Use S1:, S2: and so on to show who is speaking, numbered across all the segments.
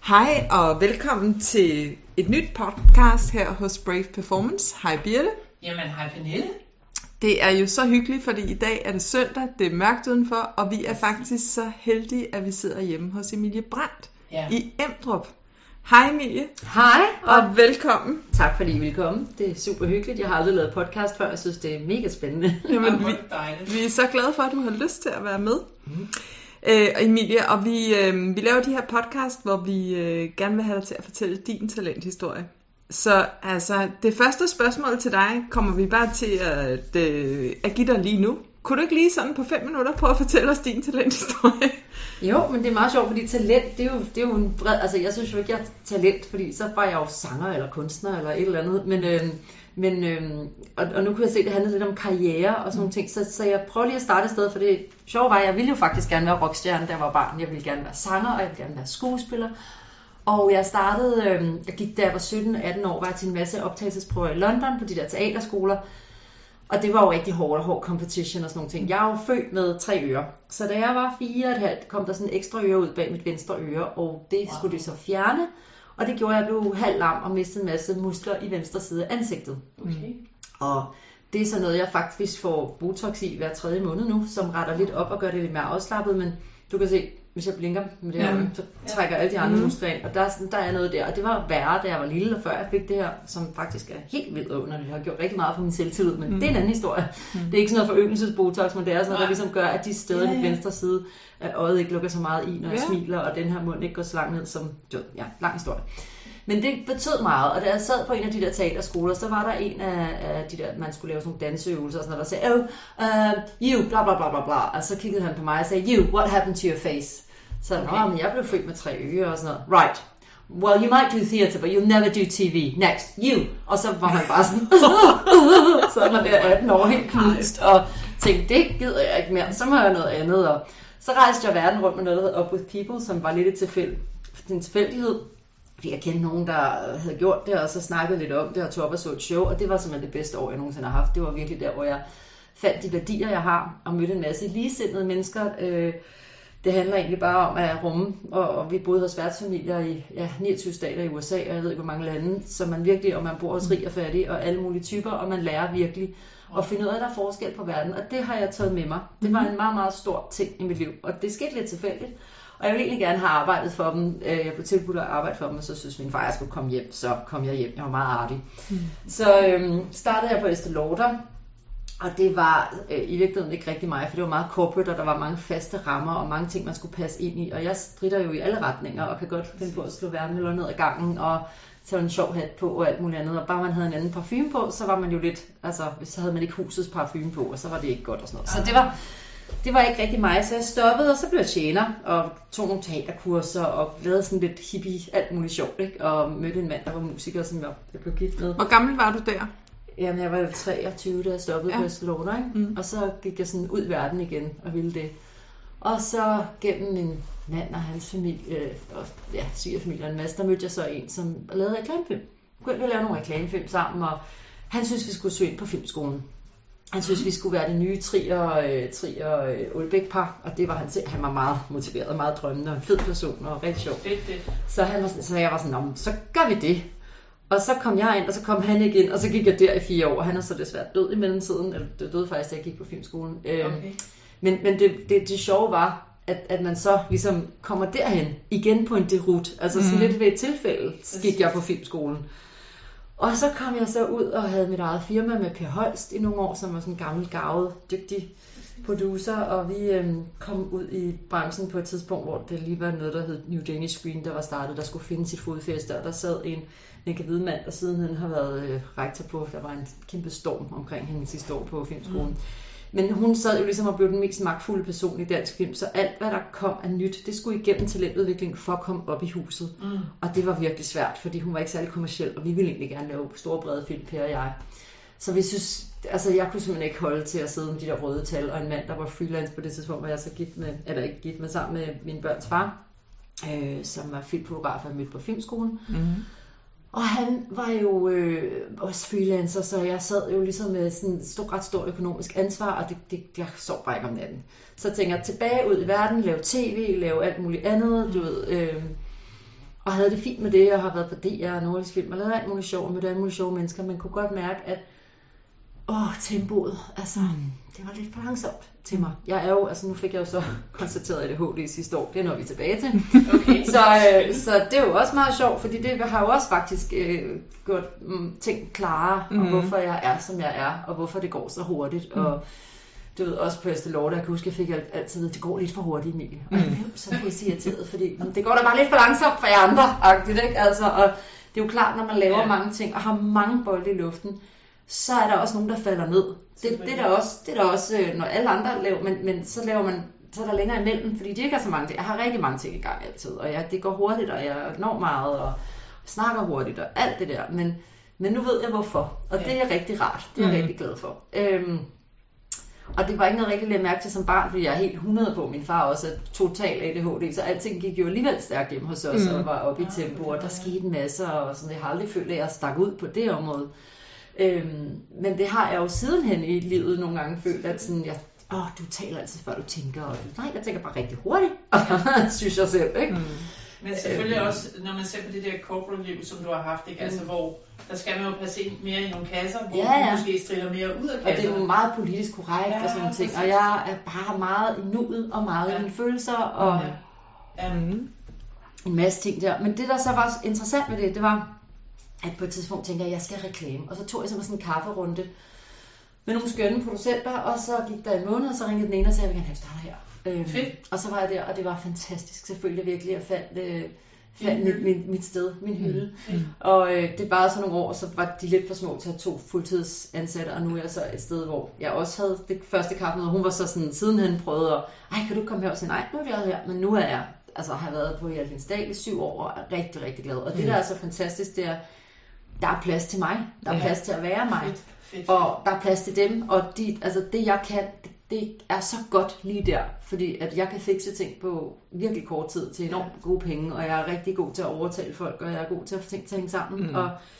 S1: Hej og velkommen til et nyt podcast her hos Brave Performance. Hej Birte.
S2: Jamen hej Pernille.
S1: Det er jo så hyggeligt, fordi i dag er det søndag, det er mørkt udenfor, og vi er faktisk så heldige, at vi sidder hjemme hos Emilie Brandt i Emdrup. Hej Emilie.
S3: Hej.
S1: Og velkommen.
S3: Tak fordi I ville komme. Det er super hyggeligt. Jeg har aldrig lavet podcast før, jeg synes det er mega spændende.
S1: Jamen, vi er så glade for, at du har lyst til at være med. Emilie, og vi laver de her podcast, hvor vi gerne vil have dig til at fortælle din talenthistorie. Så altså, det første spørgsmål til dig kommer vi bare til at give dig lige nu. Kunne du ikke lige sådan på 5 minutter prøve at fortælle os din talenthistorie?
S3: Jo, men det er meget sjovt, fordi talent, det er jo en bred... Altså, jeg synes jo ikke, jeg er talent, fordi så var jeg jo sanger eller kunstner eller et eller andet. Og nu kunne jeg se, at det handlede lidt om karriere og sådan nogle ting. Så jeg prøver lige at starte et sted, for det sjove var, at jeg ville jo faktisk gerne være rockstjerne, da jeg var barn. Jeg ville gerne være sanger, og jeg ville gerne være skuespiller. Og jeg startede, jeg gik da jeg var 17-18 år, var jeg til en masse optagelsesprøver i London på de der teaterskoler. Og det var jo rigtig hård competition og sådan nogle ting. Jeg er jo født med 3 ører. Så da jeg var 4,5, kom der sådan en ekstra øre ud bag mit venstre øre, og det skulle de så fjerne. Og det gjorde, at jeg blev halv lam og mistede en masse muskler i venstre side af ansigtet. Okay. Og det er så noget, jeg faktisk får botox i hver 3. måned nu, som retter lidt op og gør det lidt mere afslappet. Men du kan se, hvis jeg blinker med det her, så trækker alle de andre muskler ind. Og der er noget der. Og det var værre, da jeg var lille, og før jeg fik det her, som faktisk er helt vildt under. Det har gjort rigtig meget for min selvtillid, men det er en anden historie. Det er ikke sådan noget foryngelsesbotox, men det er sådan noget, der ligesom gør, at de steder i den venstre side af øjet ikke lukker så meget i, når jeg smiler, og den her mund ikke går så langt ned som, lang historie. Men det betød meget, og da jeg sad på en af de der teaterskoler, så var der en af de der, man skulle lave sådan nogle danseøvelser og sådan noget, der sagde, you, bla bla bla bla bla, og så kiggede han på mig og sagde, you, what happened to your face? Så men jeg blev født med 3 ører og sådan noget, right, well you might do theater, but you'll never do TV, next, you, og så var man bare sådan, så var man der 18 år helt knust, og tænkte, det gider jeg ikke mere, så må jeg noget andet, og så rejste jeg verden rundt med noget, der hedder Up With People, som var lidt en tilfældighed. Fordi jeg kendte nogen, der havde gjort det, og så snakkede lidt om det, og tog op og så et show, og det var simpelthen det bedste år, jeg nogensinde har haft. Det var virkelig der, hvor jeg fandt de værdier, jeg har, og mødte en masse ligesindede mennesker. Det handler egentlig bare om at rumme, og vi boede hos værtsfamilier i 29 stater i USA, og jeg ved ikke, hvor mange lande, så man virkelig, og man bor hos rig og fattig, og alle mulige typer, og man lærer virkelig at finde ud af, at der er forskel på verden, og det har jeg taget med mig. Det var en meget, meget stor ting i mit liv, og det skete lidt tilfældigt. Og jeg ville egentlig gerne have arbejdet for dem. Jeg blev tilbudt at arbejde for dem, og så synes min far, at jeg skulle komme hjem. Så kom jeg hjem. Jeg var meget artig. Så startede jeg på Estée Lauder. Og det var i virkeligheden ikke rigtig mig, for det var meget corporate, og der var mange faste rammer, og mange ting, man skulle passe ind i. Og jeg stritter jo i alle retninger, og kan godt finde på at slå værnemøller ned ad gangen, og tage en sjov hat på, og alt muligt andet. Og bare man havde en anden parfume på, så var man jo lidt, altså, så havde man ikke husets parfume på, og så var det ikke godt og sådan noget. Så det var ikke rigtig mig, så jeg stoppede, og så blev jeg tjener, og tog nogle teaterkurser, og lavede sådan lidt hippie, alt muligt sjovt, ikke? Og mødte en mand, der var musiker, som jeg blev gift med.
S1: Hvor gammel var du der?
S3: Jamen, jeg var jo 23, da jeg stoppede på Estée Lauder, ikke? Og så gik jeg sådan ud i verden igen, og ville det. Og så gennem min mand og hans familie, og svigerfamilie og en masse, der mødte jeg så en, som lavede reklamefilm. Vi begyndte at lave nogle reklamefilm sammen, og han synes, vi skulle søge ind på filmskolen. Han synes, vi skulle være det nye Trier Ulbæk-par, og det var han var meget motiveret, meget drømmende, og en fed person, og rigtig sjov. Så jeg var sådan, så gør vi det. Og så kom jeg ind, og så kom han ikke ind, og så gik jeg der i 4 år, og han er så desværre død i mellemtiden, eller det døde faktisk, da jeg gik på filmskolen. Men det sjove var, at man så ligesom kommer derhen, igen på en deroute, altså sådan lidt ved et tilfælde, gik jeg på filmskolen. Og så kom jeg så ud og havde mit eget firma med Per Holst i nogle år, som var sådan en gammel, garvet, dygtig producer. Og vi kom ud i branchen på et tidspunkt, hvor det lige var noget, der hed New Danish Screen, der var startet, der skulle finde sit fodfæste. Og der sad en hvid-mand, der siden han har været rektor på. Der var en kæmpe storm omkring hende sidste år på filmskolen. Men hun sad jo ligesom og blev den mest magtfulde person i dansk film, så alt hvad der kom af nyt, det skulle igennem talentudvikling for at komme op i huset. Og det var virkelig svært, fordi hun var ikke særlig kommerciel, og vi ville egentlig gerne lave store brede film, Per og jeg. Så vi synes, altså jeg kunne simpelthen ikke holde til at sidde med de der røde tal, og en mand, der var freelance på det tidspunkt, hvor jeg så sammen med min børns far, som var filmfotograf, og mødte på filmskolen. Og han var jo også freelancer, så jeg sad jo ligesom med sådan et ret stort økonomisk ansvar, og jeg sov bare ikke om natten. Så jeg tænker tilbage ud i verden, lave tv, lave alt muligt andet, du ved. og havde det fint med det, og har været på DR og Nordisk Film, og lavet alt muligt sjovt med alle mulige sjove mennesker, men kunne godt mærke, at tempoet, altså, det var lidt for langsomt til mig. Jeg er jo, altså nu fik jeg jo så konstateret ADHD sidste år, det når vi tilbage til. Okay. Så det er jo også meget sjovt, fordi det har jo også faktisk gjort ting klare, og hvorfor jeg er, som jeg er, og hvorfor det går så hurtigt, og du ved, også på Estée Lauder, jeg kan huske, jeg fik altid at det går lidt for hurtigt, Emilie. Og jeg blev så irriteret, fordi det går da bare lidt for langsomt for jer andre-agtigt, ikke? Altså, og det er jo klart, når man laver mange ting, og har mange bolde i luften, så er der også nogen, der falder ned. Det er der også, når alle andre laver, men så laver man, så er der længere imellem, fordi de ikke har så mange ting. Jeg har rigtig mange ting i gang altid, og det går hurtigt, og jeg når meget, og snakker hurtigt, og alt det der. Men nu ved jeg hvorfor, og det er rigtig rart. Det er jeg rigtig glad for. Og det var ikke noget rigtig lidt mærke til som barn, fordi jeg er helt 100 på. Min far også er total ADHD, så alting gik jo alligevel stærkt hjemme hos os, og var oppe i tempo, og der skete en masse, og sådan, jeg har aldrig følt, at jeg stak ud på det område. Men det har jeg jo sidenhen i livet nogle gange følt, at sådan, du taler altid før du tænker, og nej, jeg tænker bare rigtig hurtigt, synes jeg selv, ikke?
S2: Men selvfølgelig også, når man ser på det der corporate liv, som du har haft, ikke? Altså, hvor der skal man jo passe ind mere i nogle kasser, hvor du måske stiller mere ud af kasser.
S3: Og det er jo meget politisk korrekt og sådan nogle ting, og jeg er bare meget i nuet og meget i mine følelser, og en masse ting der. Men det, der så var interessant med det var, at på et tidspunkt tænkte jeg skal reklame, og så tog jeg sådan en kafferunde med nogle skønne producenter, og så gik der en måned, og så ringede den ene og sagde, jeg vil gerne have starter her. Og så var jeg der, og det var fantastisk selvfølgelig virkelig, jeg fandt mit sted, min hylde. Og det var så nogle år, så var de lidt for små til at 2 fuldtidsansatte, og nu er jeg så et sted, hvor jeg også havde det første kaffemøde, og hun var så sådan, sidenhen prøvede at, kan du komme her og sige, nej, nu er jeg her, men nu er jeg, altså har været på Hjaltinsdal i 7 år, og er rigtig, rigtig glad. Og det der er så fantastisk, det er, der er plads til mig, der er plads til at være mig, og der er plads til dem, og det jeg kan, det er så godt lige der, fordi at jeg kan fikse ting på virkelig kort tid til enormt gode penge, og jeg er rigtig god til at overtale folk, og jeg er god til at få ting til at hænge sammen,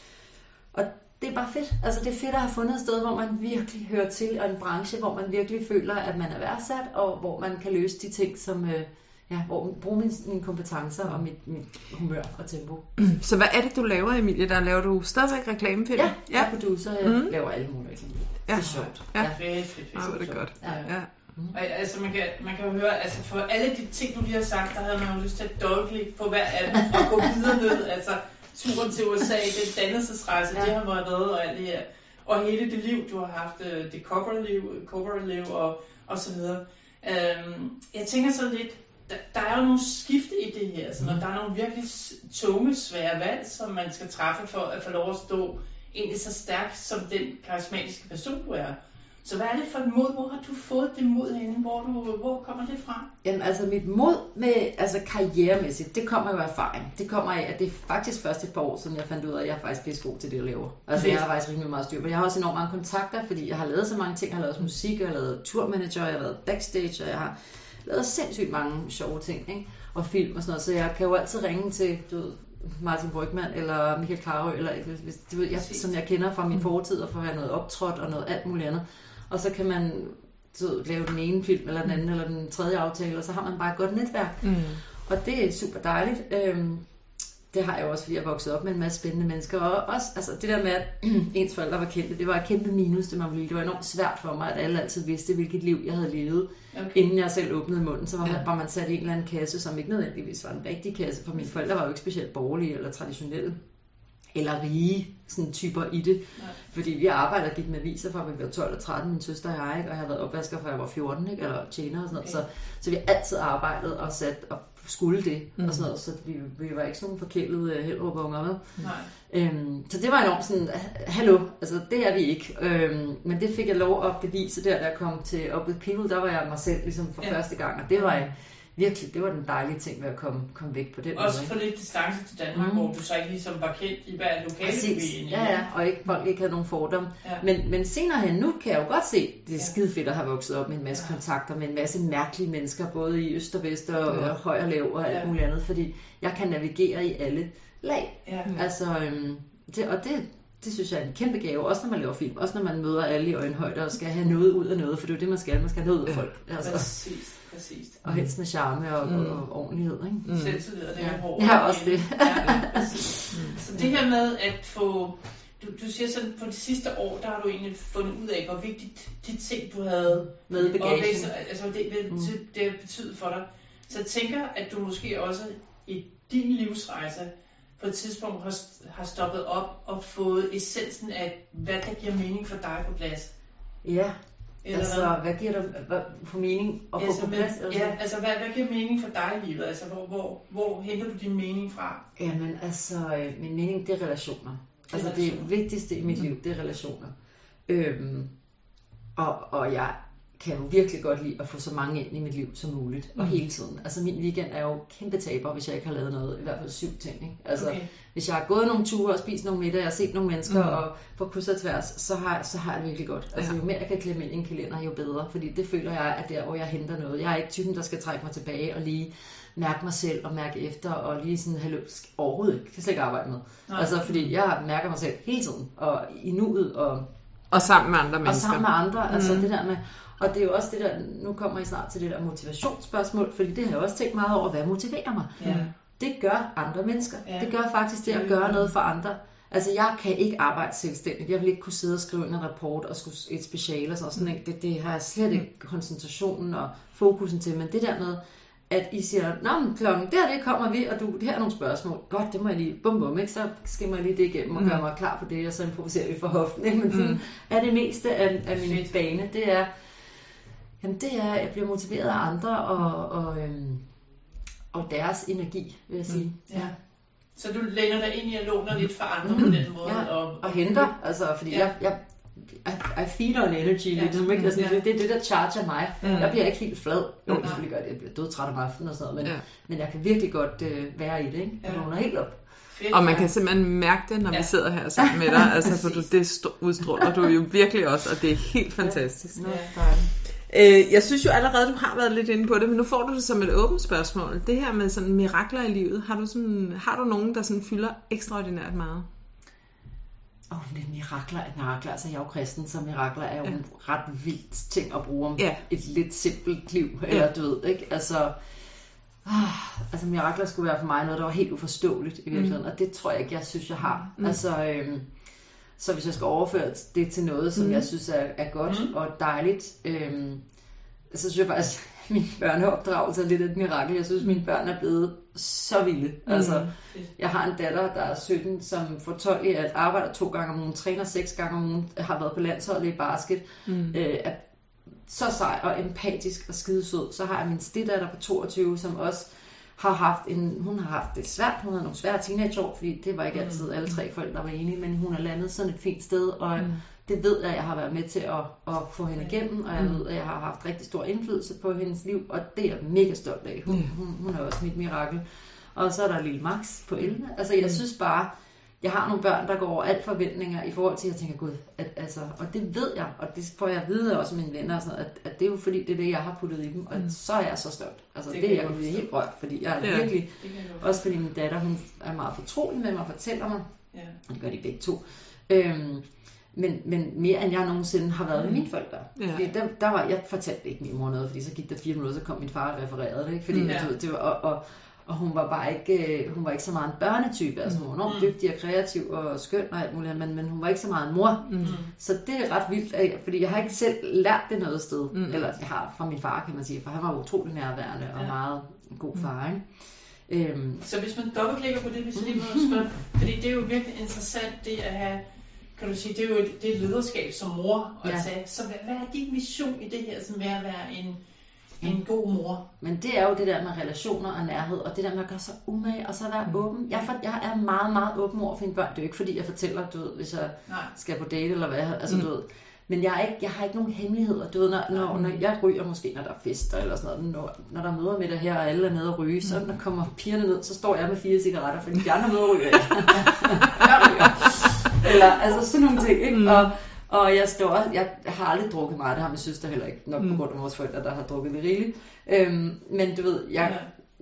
S3: og det er bare fedt. Altså det er fedt at have fundet et sted, hvor man virkelig hører til, og en branche, hvor man virkelig føler, at man er værdsat, og hvor man kan løse de ting, som hvor bruge mine kompetencer og mit humør og tempo.
S1: Så hvad er det, du laver, Emilie? Der laver du stadigvæk reklamefilm?
S3: Ja, jeg er producer, jeg laver alle mulige reklamefilm. Det er sjovt.
S1: Ja, fedt. Det er godt. Ja.
S2: Altså man kan jo høre, altså for alle de ting, du lige har sagt, der havde man jo lyst til at dobbeltklikke på hver af dem og gå videre ned. Altså turen til USA, det dannelsesrejse, det har været og alt det her. Og hele det liv, du har haft, det corporate liv og så videre. Jeg tænker så lidt, der er jo nogle skifte i det her, så der er nogle virkelig tunge, svære valg, som man skal træffe for at få lov at stå egentlig så stærk som den karismatiske person, du er. Så hvad er det for et mod? Hvor har du fået det mod henne? Hvor kommer det fra?
S3: Jamen altså mit mod med karrieremæssigt, det kommer jo af erfaring. Det kommer af, at det er faktisk først et par år siden, jeg fandt ud af, at jeg er faktisk pisse god til det, jeg laver. Altså jeg har faktisk rimelig meget styr på. Jeg har også enormt mange kontakter, fordi jeg har lavet så mange ting. Jeg har lavet musik, jeg har lavet turmanager, jeg har lavet backstage, og jeg har lavet sindssygt mange sjove ting, ikke? Og film og sådan noget. Så jeg kan jo altid ringe til, Martin Brygmann eller Michael Carøe, eller som jeg kender fra min fortid, og for at have noget optrådt og noget alt muligt andet. Og så kan man lave den ene film, eller den anden, eller den tredje aftale, og så har man bare et godt netværk. Og det er super dejligt. Det har jeg også, fordi jeg er vokset op med en masse spændende mennesker. Og også altså det der med, at ens forældre var kendte, det var et kæmpe minus, det var enormt svært for mig, at alle altid vidste, hvilket liv jeg havde levet. Inden jeg selv åbnede munden, så var man sat i en eller anden kasse, som ikke nødvendigvis var en rigtig kasse, for mine forældre var jo ikke specielt borgerlige eller traditionelle. Eller rige sådan typer i det. Fordi vi arbejder og gik med aviser fra vi var 12 og 13, min søster og jeg, og jeg har været opvasker fra jeg var 14, ikke? Eller tjener og sådan noget. Så vi har altid arbejdet og sat og skulle det og sådan noget, så vi var ikke sådan nogle forkælede helrubunger med. Så det var enormt sådan, hallo, altså det er vi ikke. Men det fik jeg lov at bevise der jeg kom til Up With People, der var jeg mig selv ligesom for første gang, og det var virkelig, det var den dejlige ting ved at komme væk på den måde.
S2: Også for lidt distance til Danmark, hvor du så ikke ligesom var kendt i hver lokale by.
S3: Ja, og folk ikke havde nogen fordomme. Men senere hen, nu kan jeg jo godt se, det er skide fedt at have vokset op med en masse kontakter, med en masse mærkelige mennesker, både i øst og vest og høj og lav og alt muligt andet, fordi jeg kan navigere i alle lag. Altså, Det synes jeg er en kæmpe gave, også når man laver film, også når man møder alle i øjenhøjde og skal have noget ud af noget, for det er jo det, man skal have noget ud af folk. Altså.
S2: Præcis.
S3: Og helst med charme og ordentlighed, ikke?
S2: Selvtillid, og det er hårdt.
S3: Ja, også det.
S2: Så det her med at få, du siger sådan, på de sidste år, der har du egentlig fundet ud af, hvor vigtigt de ting, du havde
S3: med bagagen,
S2: altså det betyder for dig. Så jeg tænker, at du måske også i din livsrejse på et tidspunkt har stoppet op og fået essensen af, hvad der giver mening for dig på plads.
S3: Ja, eller altså hvad giver der for mening at få på plads?
S2: Altså? Ja, altså hvad giver mening for dig i livet? Altså hvor henter du din mening fra?
S3: Jamen altså, min mening, det er relationer. Altså det vigtigste i mit liv, det er relationer. Og jeg kan jo virkelig godt lide at få så mange ind i mit liv som muligt, og hele tiden. Altså min weekend er jo kæmpe taber, hvis jeg ikke har lavet noget, i hvert fald 7 ting. Ikke? Altså hvis jeg har gået nogle ture og spist nogle middag, og set nogle mennesker og på kryds og tværs, så har jeg det virkelig godt. Altså jo mere jeg kan klemme ind i en kalender, jo bedre, fordi det føler jeg er der, hvor jeg henter noget. Jeg er ikke typen, der skal trække mig tilbage og lige mærke mig selv og mærke efter og lige sådan have lyst. Overhovedet ikke. Det kan slet ikke arbejde med. Altså fordi jeg mærker mig selv hele tiden, og i nuet
S1: og sammen med andre mennesker.
S3: Og sammen med andre, altså det der med. Og det er jo også det der, nu kommer I snart til det der motivationsspørgsmål, fordi det har jeg også tænkt meget over, hvad motiverer mig. Ja. Det gør andre mennesker. Ja. Det gør faktisk det at gøre noget for andre. Altså jeg kan ikke arbejde selvstændigt. Jeg vil ikke kunne sidde og skrive en rapport og skulle et speciale og sådan noget. Det har jeg slet ikke koncentrationen og fokusen til. Men det der med, at I siger, nå, klokken det kommer vi, og det her er nogle spørgsmål. Godt, det må jeg lige, bum, ikke? Så skimmer jeg lige det igennem og gør mig klar på det, og så improviserer vi for hoften. Ikke? Men sådan er det meste af min bane, det er, at jeg bliver motiveret af andre og deres energi, vil jeg sige. Ja.
S2: Så du læner dig ind i at låne lidt for andre på den måde?
S3: Ja. Og henter, altså, fordi I feed on energy, ligesom, ikke? Altså, det er det, der charger mig. Jeg bliver ikke helt flad. Jo, det selvfølgelig gør det. Jeg bliver dødtræt om aftenen og sådan noget, men jeg kan virkelig godt være i det, ikke? Jeg vågner helt op.
S1: Og man kan simpelthen mærke det, når vi sidder her sammen med dig, altså, for det udstråler du jo virkelig også, og det er helt fantastisk. Jeg synes jo allerede, du har været lidt inde på det, men nu får du det som et åbent spørgsmål. Det her med sådan mirakler i livet, har du nogen, der sådan fylder ekstraordinært meget?
S3: Det mirakler. Altså jeg er jo kristen, så mirakler er jo en ret vildt ting at bruge om et lidt simpelt liv, eller du ved, ikke? Altså mirakler skulle være for mig noget, der var helt uforståeligt i virkeligheden, og det tror jeg ikke, jeg synes, jeg har. Altså, så hvis jeg skal overføre det til noget, som jeg synes er godt og dejligt, så synes jeg faktisk, at min børneopdragelse er lidt et mirakel. Jeg synes, mine børn er blevet så vilde. Altså, jeg har en datter, der er 17, som får 12 i at arbejder 2 gange om ugen, træner 6 gange om ugen, har været på landsholdet i basket, er så sej og empatisk og skidesød. Så har jeg min steddatter på 22, som også hun har haft det svært. Hun havde nogle svære teenageår, fordi det var ikke altid alle 3 forældre, der var enige, men hun er landet sådan et fint sted, og det ved jeg har været med til at få hende igennem, og jeg ved, at jeg har haft rigtig stor indflydelse på hendes liv, og det er jeg mega stolt af. Hun er også mit mirakel. Og så er der lille Max på 11. Altså jeg synes bare, jeg har nogle børn, der går over alt forventninger i forhold til, at jeg tænker, gud, og det ved jeg, og det får jeg at vide også mine venner, og sådan noget, at det er jo fordi, det er det, jeg har puttet i dem, og så er jeg så stolt. Altså det er jeg kan blive helt rørt, fordi jeg er virkelig, også fordi min datter, hun er meget fortrolig med mig og fortæller mig, og det gør de begge to, men mere end jeg nogensinde har været med mine forældre. Fordi jeg fortalte ikke min mor noget, fordi så gik der 4 minutter, så kom min far og refererede det, ikke? Fordi det var, og hun var bare ikke, hun var ikke så meget en børnetype, altså hun var enormt dygtig og kreativ og skøn og alt muligt, men hun var ikke så meget en mor. Så det er ret vildt, fordi jeg har ikke selv lært det noget sted, eller jeg har fra min far, kan man sige, for han var utrolig nærværende og meget god far, ikke?
S2: Så hvis man dobbeltklikker på det, hvis lige må spørge, fordi det er jo virkelig interessant, det at have, kan du sige, det er jo et lederskab som mor at tage. Så hvad er din mission i det her, som er at være en god mor?
S3: Men det er jo det der med relationer og nærhed, og det der med at gøre sig umage, og så være åben. Jeg er meget, meget åben over for mine børn. Det er jo ikke fordi, jeg fortæller, du ved, hvis jeg skal på date eller hvad, altså du ved. Men jeg har ikke nogen hemmeligheder, du ved, når jeg ryger måske, når der er fester eller sådan noget, når der er møder med det her, og alle er nede og ryge, så når kommer pigerne ned, så står jeg med 4 cigaretter, fordi de andre møder ryger ikke. Jeg ryger. Eller altså sådan nogle ting, ikke? Og jeg har aldrig drukket meget, det har min søster heller ikke, nok på grund af vores forældre, der har drukket det rigeligt. Men du ved,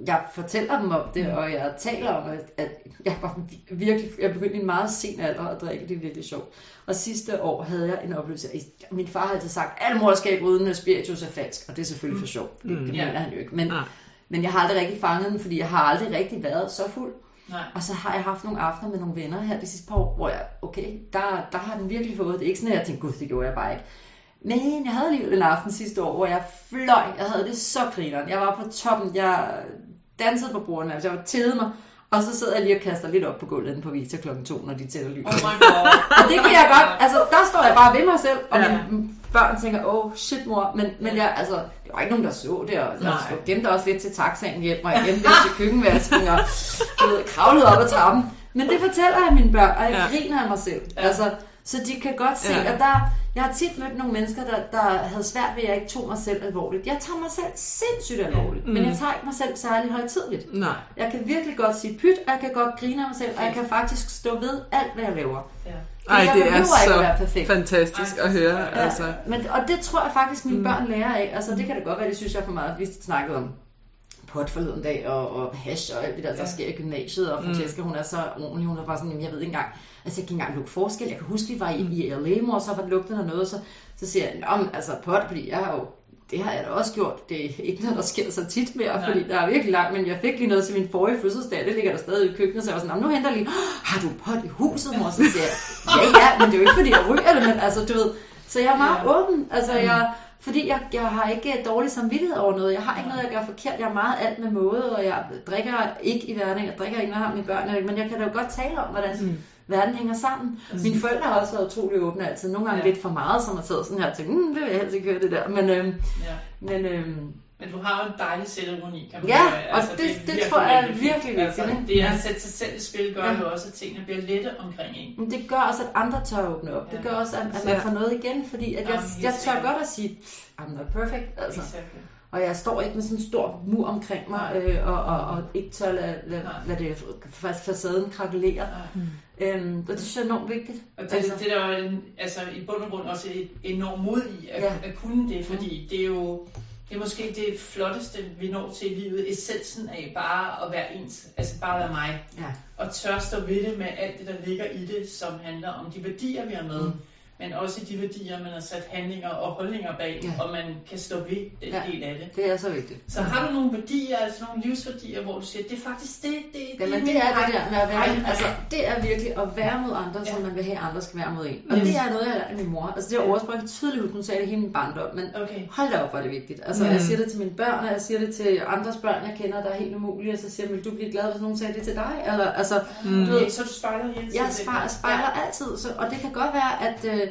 S3: jeg fortæller dem om det, og jeg taler om, at jeg begyndte i en meget sen alder at drikke, det er virkelig sjovt. Og sidste år havde jeg en oplevelse, min far havde altid sagt, at moderskab uden spiritus er falsk, og det er selvfølgelig for sjovt, det mener han jo ikke. Men jeg har aldrig rigtig fanget den, fordi jeg har aldrig rigtig været så fuld. Nej. Og så har jeg haft nogle aftener med nogle venner her de sidste par år, hvor jeg, der har den virkelig fået, det er ikke sådan, at jeg tænkte, gud, det gjorde jeg bare ikke. Men jeg havde alligevel en aften sidste år, hvor jeg fløj, jeg havde det så grineren, jeg var på toppen, jeg dansede på bordene, altså jeg var tædet mig, og så sidder jeg lige og kaster lidt op på gulvet inde på Vita klokken 2, når de tænder lys.
S2: Oh my god.
S3: Og det kan jeg godt, altså der står jeg bare ved mig selv, og mine børn tænker, shit mor, men jeg, altså, det var ikke nogen, der så det, og jeg gemte også lidt til taxaen hjem, og jeg gemte lidt til køkkenvasken, og kravlede op ad trappen. Men det fortæller jeg mine børn, og jeg griner af mig selv. Altså, så de kan godt se, at jeg har tit mødt nogle mennesker, der havde svært ved, at jeg ikke tog mig selv alvorligt. Jeg tager mig selv sindssygt alvorligt, men jeg tager ikke mig selv særlig højtideligt. Nej. Jeg kan virkelig godt sige pyt, og jeg kan godt grine af mig selv, og jeg kan faktisk stå ved alt, hvad jeg laver. Ja.
S1: Ej, det er så fantastisk at høre.
S3: Ja, altså. Og det tror jeg faktisk, mine børn lærer af. Altså, det kan det godt være, det synes jeg for meget. Vi snakkede om pot forleden dag, og hash og alt det der sker i gymnasiet, og Francesca, hun er så ordentlig, hun er bare sådan, jeg ved ikke engang, altså jeg kan ikke engang lukke forskel, jeg kan huske, vi var i LA, mor, så var det lugten af noget, så siger jeg, altså pot, fordi jeg har jo, det har jeg da også gjort, det er ikke noget, der sker så tit mere, fordi der er virkelig langt, men jeg fik lige noget til min forrige fødselsdag, det ligger der stadig i køkkenet, så jeg var sådan, nu henter jeg lige, har du pot i huset, mor, så siger jeg, ja, men det er jo ikke, fordi jeg ryger det, men altså, du ved, så jeg er meget åben, altså fordi jeg har ikke dårlig samvittighed over noget. Jeg har ikke noget, jeg gør forkert. Jeg er meget alt med måde, og jeg drikker ikke i hverdagen. Jeg drikker ikke, når jeg har mine børn. Men jeg kan da jo godt tale om, hvordan verden hænger sammen. Mine forældre har også været utrolig åbne altid. Nogle gange lidt for meget, som har taget sådan her og tænkt, det vil jeg helst ikke høre det der.
S2: Men du har jo en dejlig selvironi, kan man
S3: sige. Ja, og det tror jeg er virkelig vigtigt. Altså,
S2: det at sætte sig selv i spil gør jo også, at tingene bliver lette omkring en.
S3: Men det gør også, at andre tør åbne op. Det gør også, at man får noget igen, fordi at jeg tør godt at sige, I'm not perfect. Altså. Og jeg står ikke med sådan en stor mur omkring mig, og ikke tør lade det facaden krakelere. Og det synes jeg er enormt vigtigt.
S2: Og det der er i bund og grund også et enormt mod i at kunne det, fordi det er jo... Det er måske det flotteste, vi når til i livet, essensen af bare at være ens, altså bare være mig. Ja. Og tør stå ved det med alt det, der ligger i det, som handler om de værdier, vi har med, men også de værdier, man har sat handlinger og holdninger bag, og man kan stå ved den del af det.
S3: Det er så vigtigt.
S2: Så har du nogle værdier, altså nogle livsværdier, hvor du siger, det er faktisk det
S3: er det der med at være, altså det er virkelig at være mod andre, som man vil have, andre skal være mod en. Og det er noget, jeg har lært af min mor. Altså det er ordsprog, jeg tydeligt ud, hun sagde det hele min barndom, men hold da op, hvor er det vigtigt. Altså jeg siger det til mine børn, og jeg siger det til andres børn, jeg kender, der er helt umulige, og så siger jeg, vil du blive glad, hvis nogen sagde det til dig? Eller, altså,
S2: du ved, så du spejler hele tiden.
S3: Jeg spejler altid, og det kan godt være,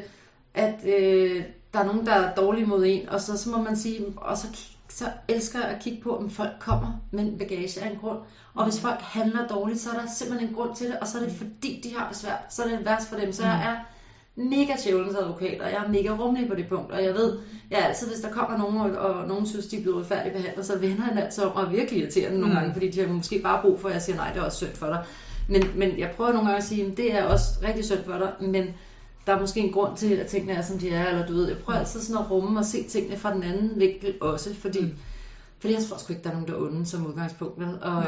S3: at der er nogen, der er dårlige mod en, og så må man sige, og så elsker jeg at kigge på, om folk kommer med en bagage af en grund. Og hvis folk handler dårligt, så er der simpelthen en grund til det, og så er det fordi, de har det svært. Så er det værst for dem. Så jeg er mega djævelens advokat, og jeg er mega rummelig på det punkt. Og jeg ved, altid hvis der kommer nogen, og nogen synes, de er blevet uretfærdigt behandlet, så vender jeg altid om og virkelig irriterende nogle gange, fordi de har måske bare brug for, at jeg siger, nej, det er også synd for dig. Men jeg prøver nogle gange at sige, det er også rigtig synd for dig, men der er måske en grund til, at tingene er, som de er, eller du ved, jeg prøver altid sådan at rumme og se tingene fra den anden vinkel også, fordi jeg tror sgu ikke, der er nogen, der er onde som udgangspunkt, vel? Og,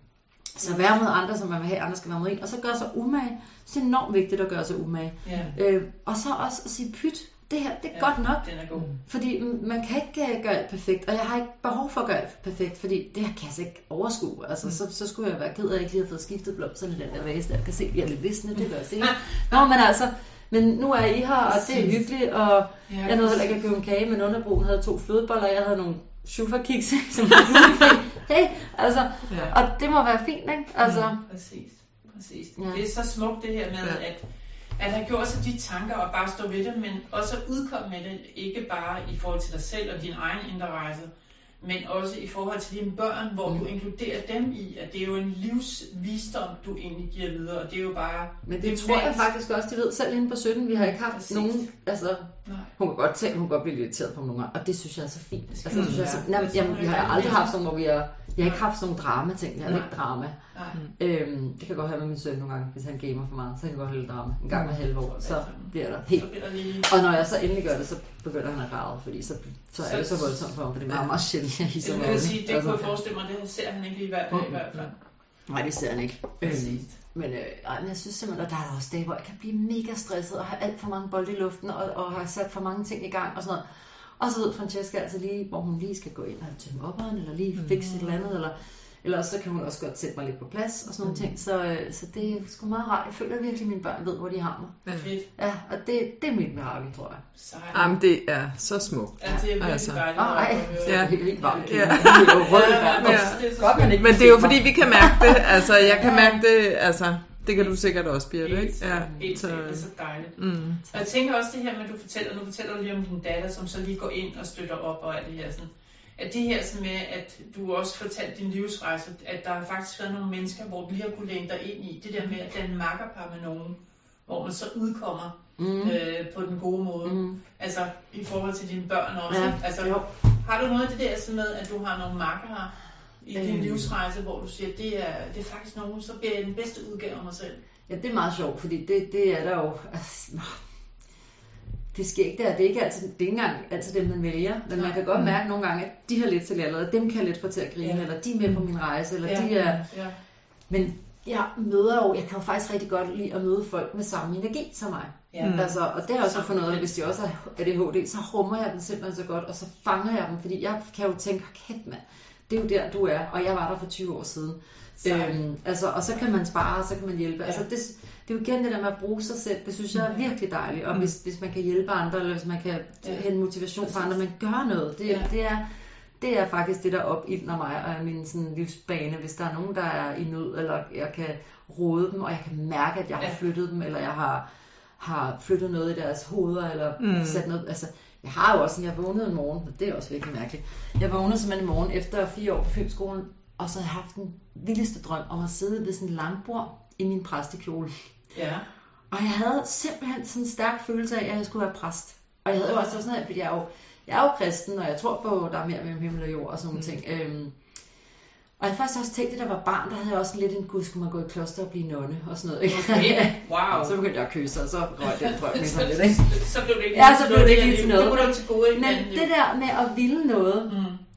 S3: så være med andre, som man vil have, andre skal være med en, og så gøre sig umage. Så det er enormt vigtigt at gøre sig umage. Og så også at sige, pyt, det her, det er godt nok.
S2: Den er god.
S3: Fordi man kan ikke gøre alt perfekt, og jeg har ikke behov for at gøre alt perfekt, fordi det her kan jeg ikke overskue. Altså, så skulle jeg være ked af, at jeg ikke lige har fået skiftet blomsterne i den der vase, der kan se, at jeg er lidt visne, det gør jeg se. Nå, men altså, men nu er I her, og det er hyggeligt, og jeg nåede heller ikke at købe en kage, men underbroen havde 2 flødeboller, jeg havde nogle schufa-kiks, som var julefri. Hey, altså, og det må være fint, ikke? Altså.
S2: Præcis. Ja. Det er så smukt det her med, at have gjort sig de tanker og bare stå ved det, men også at udkomme med det, ikke bare i forhold til dig selv og din egen indre rejse, men også i forhold til dine børn, hvor du inkluderer dem i, at det er jo en livsvisdom, du egentlig giver videre, og det er jo bare...
S3: Men det tror jeg faktisk også, de ved selv inde på 17, vi har ikke haft nogen, altså, hun kan godt blive irriteret på nogle gange, og det synes jeg er så fint. Altså, synes jeg så, vi har aldrig haft sådan, hvor vi har Jeg har ikke haft sådan nogle drama-ting. Jeg har ikke drama.
S2: Nej.
S3: Det kan godt have med min søn nogle gange, hvis han gamer for meget. Så kan jeg godt have lidt drama. En gang hver halve år, så bliver der helt... Og når jeg så endelig gør det, så begynder han at græde, fordi så er det så voldsomt for ham, for det er meget, meget sjældent, jeg hisser mig.
S2: Jeg vil sige, det kunne jeg forestille mig, det ser han ikke lige hver dag i hvert fald.
S3: Nej, det ser han ikke. Men jeg synes simpelthen, at der er også dage, hvor jeg kan blive mega stresset og have alt for mange bolde i luften og har sat for mange ting i gang og sådan noget. Og så ved Francesca altså lige, hvor hun lige skal gå ind og tømme opperen, eller lige fikse et eller andet, eller så kan hun også godt sætte mig lidt på plads og sådan nogle ting. Så det er sgu meget rart. Jeg føler virkelig, at mine børn ved, hvor de har mig. Ja, og det er mit mirakel, tror jeg.
S1: Jamen, det er så smukt.
S2: Ja, det er virkelig dejligt.
S3: Det er helt varmt.
S1: Ja.
S3: Godt,
S1: men det er jo fordi, vi kan mærke det. Altså, jeg kan mærke det, altså... Det kan du sikkert også, Birte, ikke?
S2: Ja, det er så dejligt. Og jeg tænker også det her med, at nu fortæller du lige om din datter, som så lige går ind og støtter op og alt det her sådan. At det her sådan med, at du også fortalte din livsrejse, at der har faktisk været nogle mennesker, hvor du lige har kunne læne dig ind i. Det der med, at der er en makkerpar med nogen, hvor man så udkommer på den gode måde. Altså i forhold til dine børn også.
S3: Ja,
S2: altså, har du noget af det der sådan med, at du har nogle makkere i din livsrejse, hvor du siger, at det er faktisk nogen, så bliver jeg den bedste udgave af mig selv?
S3: Ja, det er meget sjovt, fordi det er der jo... Det sker ikke der. Det er ikke engang altid dem, man vælger. Men man kan godt mærke nogle gange, at de har lidt til eller dem kan jeg lidt få til at grine, eller de er med på min rejse, eller de er... Men jeg kan jo faktisk rigtig godt lide at møde folk med samme energi som mig. Altså, og det har jeg også fundet ud af, hvis de også har ADHD, så rummer jeg dem simpelthen så godt, og så fanger jeg dem, fordi jeg kan jo tænke, kæft mand, det er jo der, du er, og jeg var der for 20 år siden. Og så kan man spare, og så kan man hjælpe. Altså, det er jo igen det der med at bruge sig selv, det synes jeg er virkelig dejligt. Og hvis man kan hjælpe andre, eller hvis man kan hente motivation for andre, man gør noget, det er faktisk det, der opildner mig og er min sådan, livsbane. Hvis der er nogen, der er i nød, eller jeg kan råde dem, og jeg kan mærke, at jeg har flyttet dem, eller jeg har flyttet noget i deres hoveder, eller sat noget... Altså, jeg har jo også, jeg vågnede en morgen, og det er også virkelig mærkeligt. Jeg vågnede simpelthen en morgen efter 4 år på filmskolen, og så havde jeg haft den vildeste drøm om at sidde ved sådan en langbord i min præstekjole. Ja. Og jeg havde simpelthen sådan en stærk følelse af, at jeg skulle være præst. Og jeg havde jo også sådan noget, fordi jeg er jo kristen, og jeg tror på, at der er mere mellem himmel og jord og sådan nogle ting. Og jeg faktisk også tænkte, da jeg var barn, der havde jeg også lidt en gud, skulle man gå i kloster og blive nonne og sådan noget. Ikke?
S2: Okay. Wow.
S3: Så begyndte jeg at kysse, og så røg den drøm lidt lidt, ikke?
S2: Så blev det ikke
S3: så blev det ikke lige til noget.
S2: Det kunne du til gode i.
S3: Men det der med at ville noget,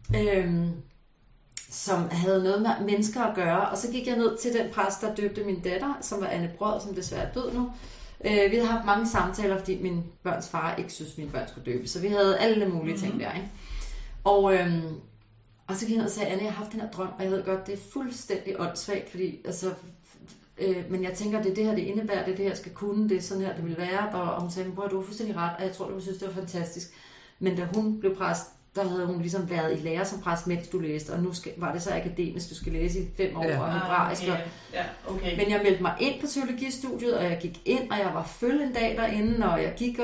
S3: som havde noget med mennesker at gøre, og så gik jeg ned til den præst, der døbte min datter, som var Anne Brød, som desværre er død nu. Vi havde haft mange samtaler, fordi min børns far ikke synes, at mine børn skulle døbes, så vi havde alle mulige ting der, ikke? Og så gik jeg ned og sagde, Anne, jeg har haft den her drøm, og jeg ved godt, det er fuldstændig åndssvagt, fordi altså, men jeg tænker, det er det her, det indebærer, det er det her, jeg skal kunne, det er sådan her, det vil være, og hun sagde, bror, du er fuldstændig ret, og jeg tror, du synes, det var fantastisk. Men da hun blev præst, der havde hun ligesom været i lære som præst, mens du læste, og nu var det så akademisk, du skal læse i 5 år, og hebraisk.
S2: Okay.
S3: Men jeg meldte mig ind på teologistudiet, og jeg gik ind, og jeg var følge en dag derinde, og jeg gik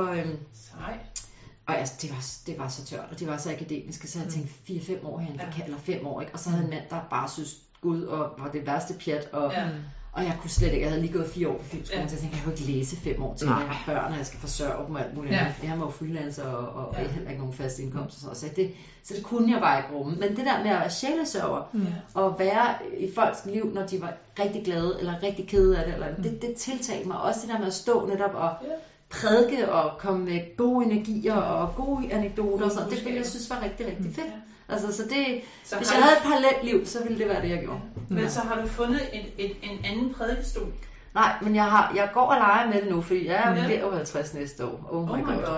S3: og det var så tørt, og det var så akademisk, så jeg tænkte 4-5 år herinde, eller 5 år, ikke? Og så havde en mand, der bare synes Gud, og var det værste pjat, og jeg kunne slet ikke, jeg havde lige gået 4 år på filmskolen, så jeg tænkte, jeg kan jo ikke læse 5 år til, når jeg har børn, og jeg skal forsørge dem og alt muligt. Jeg må jo freelance, og jeg har heller ikke nogen fast indkomst, og sådan noget. Så det kunne jeg bare ikke rumme. Men det der med at være sjælesørger, og være i folks liv, når de var rigtig glade, eller rigtig kede af det, eller det tiltalte mig også, det der med at stå netop og prædike, og komme med gode energier, og gode anekdoter, så det ville jeg synes var rigtig, rigtig fedt. Altså, så hvis jeg havde et parallelt liv, så ville det være det, jeg gjorde.
S2: Men så har du fundet en anden prædikestol?
S3: Nej, men jeg går og leger med det nu, fordi jeg er ved over 50 næste år. Oh my god.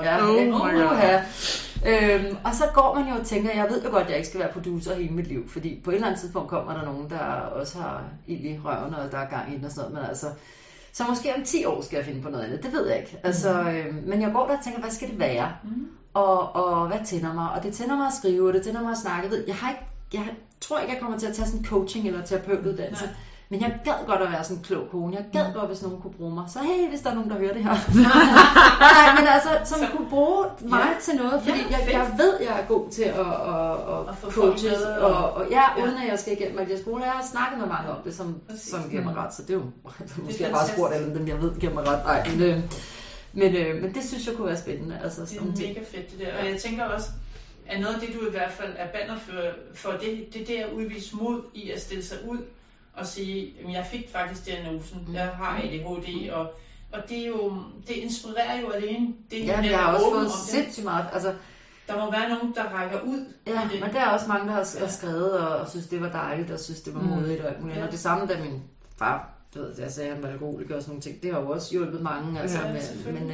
S3: Og så går man jo og tænker, jeg ved jo godt, at jeg ikke skal være producer hele mit liv, fordi på et eller andet tidspunkt kommer der nogen, der også har ild i røven, og der er gang i den og sådan noget, men altså... Så måske om 10 år skal jeg finde på noget andet, det ved jeg ikke. Altså, men jeg går der og tænker, hvad skal det være? Og hvad tænder mig? Og det tænder mig at skrive, og det tænder mig at snakke. Jeg tror ikke, jeg kommer til at tage sådan en coaching eller terapeutuddannelse. Men jeg gad godt at være sådan en klog kone. Jeg gad godt, hvis nogen kunne bruge mig. Så hey, hvis der er nogen, der hører det her. Nej, men altså, som kunne bruge mig til noget. Fordi jeg ved, jeg er god til at coache. Og uden at jeg skal igennem alle de skoler. Jeg har snakket med mange om det, som giver mig ret. Så det er jo måske jeg bare spurgt alle dem, jeg ved, giver mig ret. Nej, men det synes jeg kunne være spændende. Altså,
S2: det er mega fedt det der. Og jeg tænker også, at noget af det, du i hvert fald er bannerfører for, det er at udvise mod i at stille sig ud og sige, at jeg fik faktisk diagnosen, jeg har ADHD, og det er jo, det inspirerer jo alene. Det
S3: ja, jeg har også fået sindssygt meget. Altså,
S2: der må være nogen, der rækker ud.
S3: Ja, men der er også mange, der har skrevet og synes, det var dejligt, og synes, det var modigt og alt muligt. Og det samme, da min far, du ved, jeg sagde, han var alkoholiker og sådan nogle ting, det har jo også hjulpet mange. Altså, men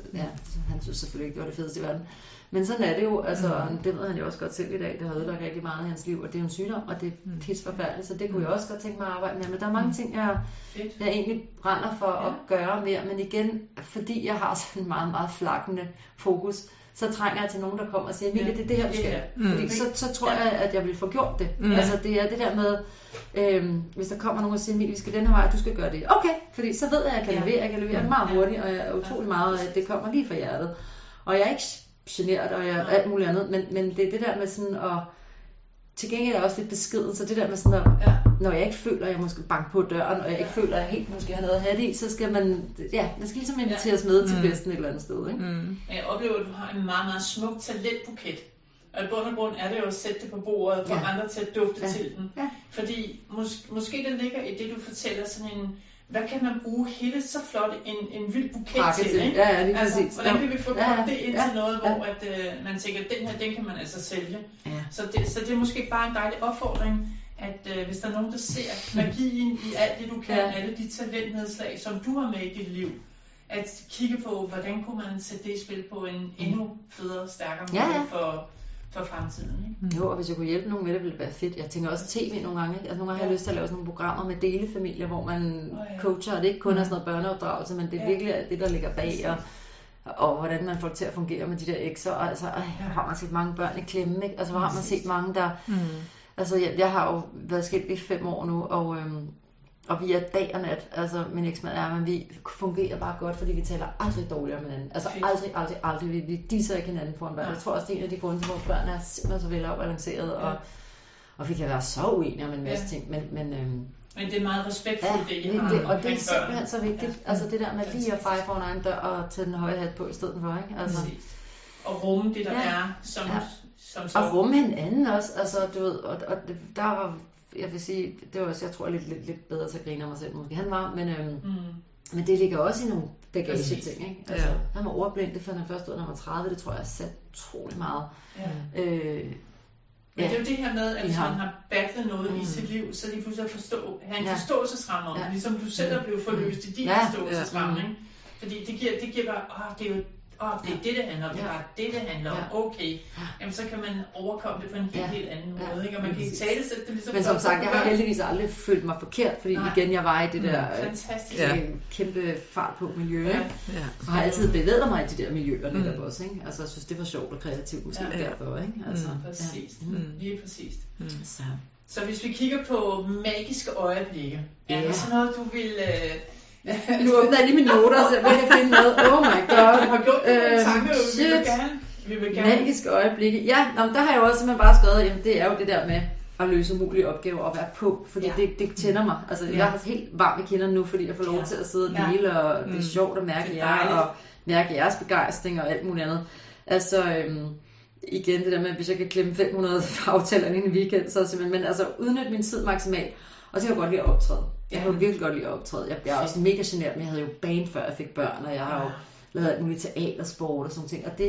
S3: han synes selvfølgelig ikke, det var det fedeste i verden. Men sådan er det jo, altså, det ved han jo også godt selv i dag, det har ødelagt rigtig meget i hans liv, og det er jo en sygdom, og det er pissforfærdeligt, så det kunne jeg også godt tænke mig at arbejde med. Men der er mange ting, jeg egentlig brænder for at gøre mere, men igen, fordi jeg har sådan en meget, meget flakkende fokus, så trænger jeg til nogen, der kommer og siger, Emilie, det er det her, du skal. Fordi så tror jeg, at jeg vil få gjort det. Altså det er det der med, hvis der kommer nogen og siger, Emilie, vi skal den her vej, du skal gøre det. Okay, fordi så ved jeg, at jeg kan levere det meget hurtigt, og jeg er utrolig meget, at det kommer lige fra hjertet. Og jeg er ikke generet, og jeg alt muligt andet, men det er det der med sådan at, til gengæld er jeg også lidt beskeden, så det der med sådan at, når jeg ikke føler, at jeg måske banker på døren, og jeg ikke føler, at jeg helt måske har noget at have det i, så skal man skal ligesom inviteres med til festen et eller andet sted, ikke?
S2: Jeg oplever, at du har en meget, meget smuk talentbuket. Og i bund og grund er det jo at sætte det på bordet, for andre til at dufte til den. Fordi måske der ligger i det, du fortæller, sådan en, hvad kan man bruge hele så flot en vild buket til, ikke?
S3: Ja, lige
S2: altså,
S3: præcis.
S2: hvordan kan vi få det ind til noget, hvor at, man tænker, at den her, den kan man altså sælge. Så det er måske bare en dejlig opfordring, at hvis der er nogen, der ser magien i alt det, du kan, alle de talentnedslag, som du har med i dit liv, at kigge på, hvordan kunne man sætte det i spil på en endnu federe, stærkere måde for fremtiden. Ikke?
S3: Jo, og hvis jeg kunne hjælpe nogen med det, ville det være fedt. Jeg tænker også tv nogle gange. Altså, nogle gange har jeg lyst til at lave sådan nogle programmer med delefamilier, hvor man coacher, og det ikke kun er sådan noget børneopdragelse, men det er virkelig det, der ligger bag, og hvordan man får det til at fungere med de der ekser. Og altså, har man set mange børn i klemme, ikke? Altså, hvor har man set mange, der... Altså, jeg har jo været skilt i 5 år nu, og vi er dag og nat, altså min eksmand er, men vi fungerer bare godt, fordi vi taler aldrig dårligt om hinanden. Altså aldrig. Vi disser ikke hinanden på en vej. Jeg tror også, det er en af de grunde til, at vores børn er simpelthen så velafbalanceret, og vi kan være så uenige om en masse ting, men
S2: det er meget respektfuldt, det I har
S3: og det er simpelthen så vigtigt. Altså det der med lige at feje foran egen dør og tage den høje hat på i stedet for, ikke? Altså,
S2: og rumme det, der er, som
S3: og rumme hinanden også, altså du ved, og der var... Jeg vil sige, det var også, jeg tror, lidt bedre til at grine af mig selv, måske han var, men det ligger også i nogle bagage-ting, ikke? Altså, han var ordblind, det fandt han først ud, når han var 30, det tror jeg sat utrolig meget.
S2: Men det er jo det her med, at hvis man har battlet noget i sit liv, så lige pludselig at have en forståelsesramme om, ligesom du selv er blevet forløst i din forståelsesramme, ikke? Fordi det giver bare, det er jo det er det handler om, det er bare det handler om, okay, jamen så kan man overkomme det på en helt anden måde, ikke? Og man kan ikke tale det ligesom...
S3: Men som sagt, jeg har heldigvis aldrig følt mig forkert, fordi igen, jeg var i det der kæmpe fart på miljø, ikke? Og har altid bevæget mig i de der miljøer netop også, ikke? Altså jeg synes, det var sjovt og kreativt måske derfor, ikke? Altså,
S2: præcis, lige præcis. Så hvis vi kigger på magiske øjeblikke, er der så noget, du vil...
S3: Nu åbner jeg lige mine noter, så jeg kan finde noget. Oh my god.
S2: Har gjort nogle tanker, vi vil gerne.
S3: Magiske øjeblikke. Ja, der har jeg jo også simpelthen bare skrevet, jamen det er jo det der med at løse umulige opgaver og være på, fordi det tænder mig. Altså jeg har helt varmt i kinderne nu, fordi jeg får lov til at sidde og dele, og det er sjovt at mærke jer, og mærke jeres begejstring og alt muligt andet. Altså igen det der med, hvis jeg kan klemme 500 aftaler i en weekend, så simpelthen, men altså udnytte min tid maksimalt. Og så kan jeg godt lide at optræde. Jeg kan jo virkelig godt lide at optræde. Jeg er også mega genert, men jeg havde jo band før jeg fik børn, og jeg har jo lavet alt muligt teatersport og sådan ting. Og det,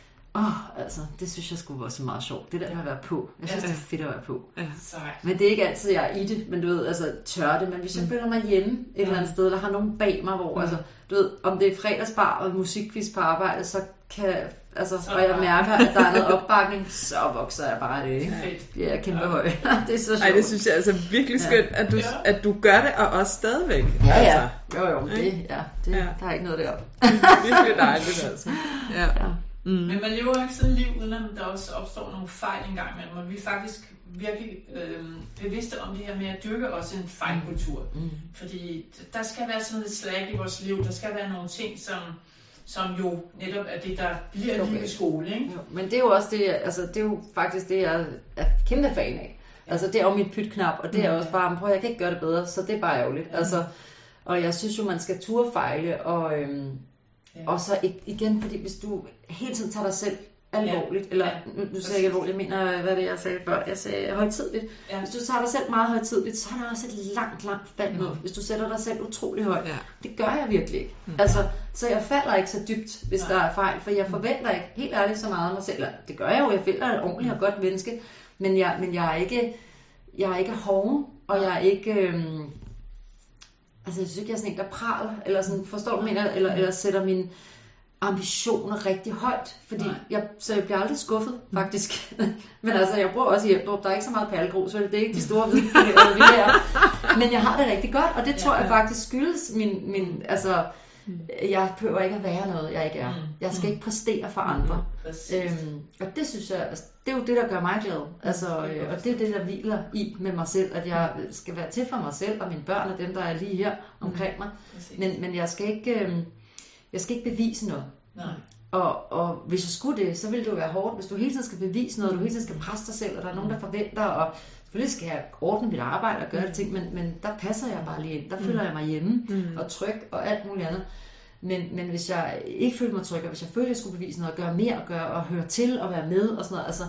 S3: det synes jeg skulle være så meget sjovt. Det der med at være på. Jeg synes, det er fedt at være på. Men det er ikke altid, jeg er i det, men du ved, altså tør det. Men hvis jeg føler mig hjemme et eller andet sted, eller har nogen bag mig, hvor, altså, du ved, om det er fredagsbar og musikquiz på arbejde, så kan... Altså, og jeg mærker, at der er noget opbakning, så vokser jeg bare det, ikke? Jeg er kæmpe høj. Det er så sjovt.
S1: Ej, det synes jeg altså virkelig skønt, at du gør det, og også stadigvæk.
S3: Ja.
S1: Altså.
S3: Jo, der er ikke noget deroppe.
S1: Virkelig dejligt, altså. Ja.
S2: Men man lever ikke sådan et liv, uden at der også opstår nogle fejl engang imellem. Og vi er faktisk virkelig bevidste om det her med at dyrke også en fejlkultur. Fordi der skal være sådan lidt slag i vores liv. Der skal være nogle ting, som jo netop er det, der bliver liv i skole, ikke?
S3: Jo, men det er jo også det, altså det er jo faktisk det, jeg er kæmpe fan af. Altså det er jo mit pytknap, og det er også bare, prøv, jeg kan ikke gøre det bedre, så det er bare ærgerligt. Altså, og jeg synes jo, man skal turde fejle, og så igen, fordi hvis du hele tiden tager dig selv alvorligt, eller nu sagde jeg ikke alvorligt, jeg mener, hvad det jeg sagde før, jeg sagde højtideligt. Hvis du tager dig selv meget højtideligt, så er der også et langt fald ned, hvis du sætter dig selv utrolig højt. Det gør jeg virkelig ikke. Altså, så jeg falder ikke så dybt, hvis der er fejl, for jeg forventer ikke helt ærligt så meget af mig selv. Det gør jeg jo, jeg føler et ordentligt og godt menneske, men jeg er ikke hoven, og jeg er ikke, altså jeg synes ikke, jeg er sådan en, der praler, eller sådan, forstår du, mener, eller sætter min ambitioner rigtig højt, fordi så jeg bliver aldrig skuffet, faktisk. Men altså, jeg bor også i Hjælpdrup, der er ikke så meget perlegrus, så det er ikke de store villaer. Men jeg har det rigtig godt, og det tror jeg faktisk skyldes min altså, jeg behøver ikke at være noget, jeg ikke er. Jeg skal ikke præstere for andre. Og det synes jeg, altså, det er jo det, der gør mig glad. Altså, og det er det, der hviler i med mig selv, at jeg skal være til for mig selv, og mine børn og dem, der er lige her omkring mig. Men jeg skal ikke bevise noget. Og hvis jeg skulle det, så ville det jo være hårdt, hvis du hele tiden skal bevise noget, du hele tiden skal presse dig selv, og der er nogen, der forventer, og selvfølgelig skal jeg ordne mit arbejde og gøre det ting, men der passer jeg bare lige ind, der føler jeg mig hjemme, og tryg, og alt muligt andet. Men hvis jeg ikke følte mig tryg, og hvis jeg følte, at jeg skulle bevise noget, og gøre mere, og høre til, og være med, og sådan noget, altså,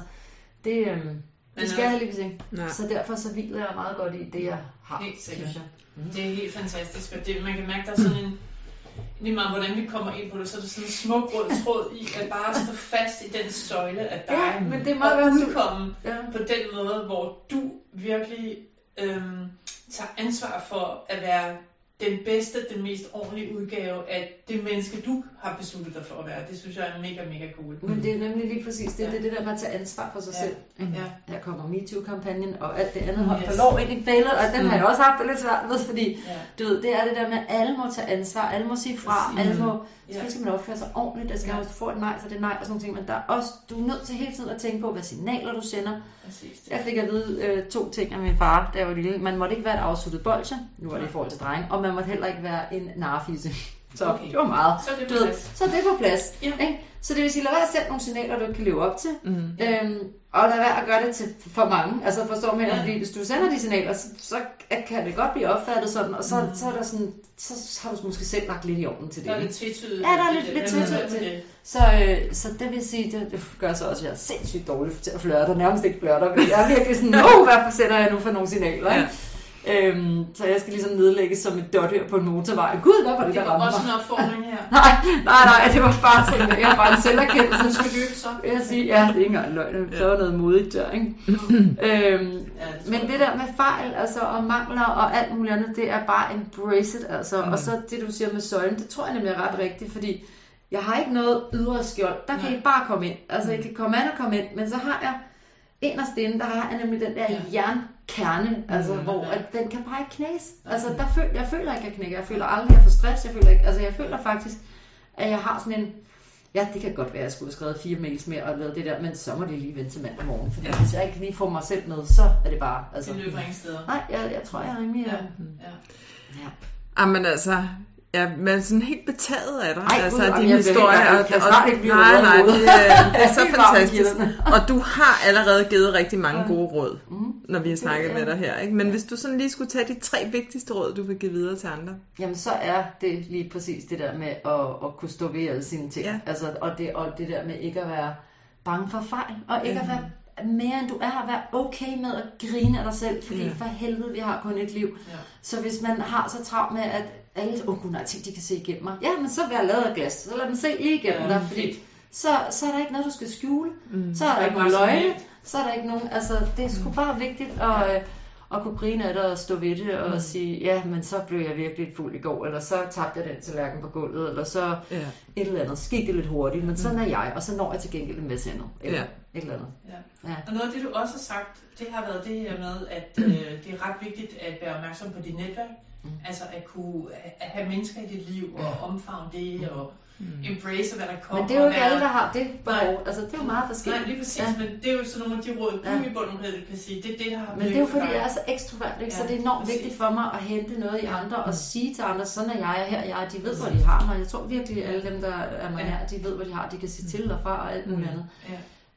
S3: det skal jeg heldigvis ikke. Så derfor så hviler jeg meget godt i det, jeg har.
S2: Helt sikkert. Det er helt fantastisk, og man kan mærke, der er sådan en lige meget hvordan vi kommer ind på det, så er det sådan en smuk rød tråd i at bare stå fast i den søjle af dig,
S3: men det er meget
S2: og udkomme på den måde, hvor du virkelig tager ansvar for at være den bedste, den mest ordentlige udgave af det menneske, du har besluttet dig for at være. Det synes jeg er mega, mega cool.
S3: Men det er nemlig lige præcis det, det der med at tage ansvar for sig selv. Her kommer MeToo-kampagnen, og alt det andet holdt for lov ind i fældet, og den har jeg også haft det lidt svært med, fordi du ved, det er det der med, at alle må tage ansvar, alle må sige fra, alle må, selvfølgelig skal man opføre sig ordentligt, der skal hvis du får et nej, så det er nej, og sådan nogle ting, men der er også, du er nødt til hele tiden at tænke på, hvad signaler du sender. Jeg fik at vide 2 ting af min far, da jeg var lille. Man måtte ikke være et afsluttet bolsje, nu er det i forhold til drenge, og man måtte heller ikke være en narfisse. Så det var meget. Så det er på plads. Ikke? Så det vil sige, lad være at sætte nogle signaler, du ikke kan leve op til. Og lad være at gøre det til for mange. Altså forstår man, fordi hvis du sender de signaler, så kan det godt blive opfattet sådan, og så er der sådan, så har du måske selv lagt lidt i ovnen til det.
S2: Der er lidt tvetydigt.
S3: Ja, der er lidt tvetydigt til det. Så det vil sige, det gør så også, at jeg er sindssygt dårlig til at flirte, og nærmest ikke flirter. Jeg er virkelig sådan, hvad sender jeg nu for nogle signaler, ikke? Så jeg skal ligesom nedlægges som et dårdyr på en motorvej. Gud, hvad var det, der ramte mig?
S2: Det var også en opfordring her.
S3: Nej, det var bare sådan, jeg har bare en selverkendelse.
S2: Så skal løbe så.
S3: Jeg siger, det er ikke engang løgn. Så var noget modigt der, ikke? Men det der med fejl, altså, og mangler og alt muligt andet, det er bare embrace it, altså. Og så det, du siger med søjlen, det tror jeg nemlig er ret rigtigt, fordi jeg har ikke noget ydre skjold. Der kan I bare komme ind. Altså, I kan komme an og komme ind, men så har jeg inderst inde, der har jeg nemlig den der jernkerne, altså, hvor at den kan bare ikke knæse. Altså, jeg føler ikke, at jeg knækker. Jeg føler aldrig, at jeg får stress. Jeg føler faktisk, at jeg har sådan en, det kan godt være, at jeg skulle have skrevet 4 mails mere og lavet det der, men så må det lige vente til mandag morgen, fordi hvis jeg ikke lige får mig selv med, så er det bare, altså.
S2: Det løber ingen steder.
S3: Nej, jeg tror, jeg er rimelig,
S1: Jamen altså, man er sådan helt betaget af dig,
S3: altså
S1: din historie. Nej, det er så fantastisk. Og du har allerede givet rigtig mange gode råd, når vi har snakket med dig her, ikke? Men hvis du sådan lige skulle tage de 3 vigtigste råd, du vil give videre til andre.
S3: Jamen så er det lige præcis det der med at kunne stå ved alle sine ting. Altså, og det der med ikke at være bange for fejl, og ikke at være mere end du er, at være okay med at grine af dig selv, fordi for helvede, vi har kun et liv. Så hvis man har så travlt med, at alle, gud nej, ting de kan se igennem mig, men så vil jeg lavet af glas, så lad dem se igennem dig, fordi så er der ikke noget, du skal skjule, så er der ikke nogen løgne, så er der ikke nogen, altså det er sgu bare vigtigt at kunne grine af det og stå ved det og sige, men så blev jeg virkelig fuld i går, eller så tabte jeg den tallerken på gulvet, eller så et eller andet, skete det lidt hurtigt, men sådan er jeg, og så når jeg til gengæld en masse andet, eller et eller andet.
S2: Og noget af det, du også har sagt, det har været det her med, at det er ret vigtigt at være opmærksom på dit netværk, altså at kunne have mennesker i dit liv, og omfavne det, og embrace hvad der kommer.
S3: Men det er jo ikke alle, der har det behov. Altså det er jo meget forskelligt.
S2: Nej, lige præcis, men det er jo sådan nogle af de råd, du i bunden kan sige, det er det, der har.
S3: Men det er jo fordi, jeg er så ekstrovert, ikke? Så det er enormt vigtigt for mig at hente noget i andre, og sige til andre, sådan er jeg her, de ved, hvor de har mig. Jeg tror virkelig, alle dem, der er mig her, de ved, hvor de har, de kan sige til og fra, og alt muligt andet.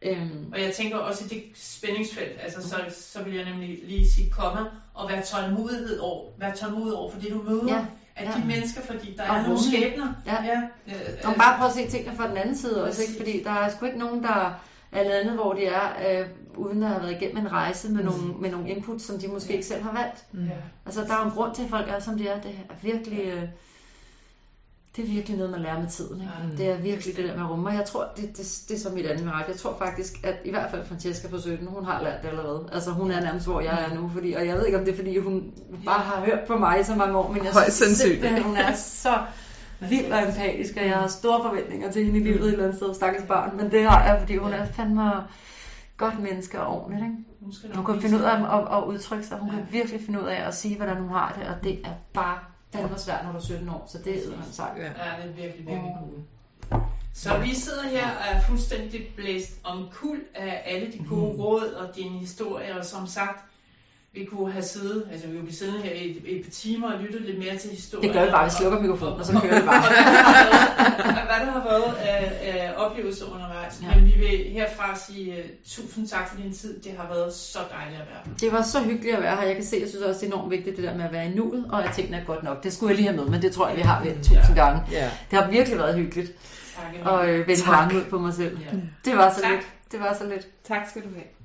S2: Og jeg tænker også i det spændingsfelt, altså så vil jeg nemlig lige sige komma, og være tålmodig over for det du møder af de mennesker, fordi der er nogle skæbner.
S3: Og bare prøv at se tingene fra den anden side også, ikke? Fordi der er sgu ikke nogen, der er landet, hvor de er, uden at have været igennem en rejse med nogle input, som de måske ikke selv har valgt. Altså der er jo en grund til, at folk er, som de er. Det er virkelig... Det er virkelig noget, man lærer med tiden. Ikke? Det er virkelig det der med rummer. Jeg tror, det er så mit andet mirakel. Jeg tror faktisk, at i hvert fald Francesca på 17, hun har lært det allerede. Altså hun er nærmest, hvor jeg er nu. Og jeg ved ikke, om det er, fordi hun bare har hørt på mig i så mange år. Men jeg synes simpelthen, hun er så vild og empatisk, og jeg har store forventninger til hende i livet et eller andet sted, stakkels barn. Men det har jeg, fordi hun er fandme godt menneske og ordentligt. Ikke? Hun kan finde ud af at udtrykke sig. Hun kan virkelig finde ud af at sige, hvordan hun har det. Og det er bare... Det var svært, når du er 17 år, så det er man sagt.
S2: Ja, det er virkelig, virkelig cool. Så vi sidder her og er fuldstændig blæst omkuld af alle de gode råd og dine historier, og som sagt, vi kunne have siddet, altså vi kunne blive siddende her i et par timer og lyttet lidt mere til historier.
S3: Det gør vi bare, vi slukker mikrofonen, og så kører vi bare.
S2: Hvad der har været af oplevelser undervejs. Ja. Men vi vil herfra sige tusind tak for din tid. Det har været så dejligt at være her.
S3: Det var så hyggeligt at være her. Jeg kan se, jeg synes også, det er enormt vigtigt, det der med at være i nuet, og at tingene er godt nok. Det skulle jeg lige have med, men det tror jeg, vi har ved 1000 gange. Ja. Det har virkelig været hyggeligt. Tak. Og vende mange ud på mig selv. Ja. Det var så lidt. Det var så lidt.
S1: Tak skal du have.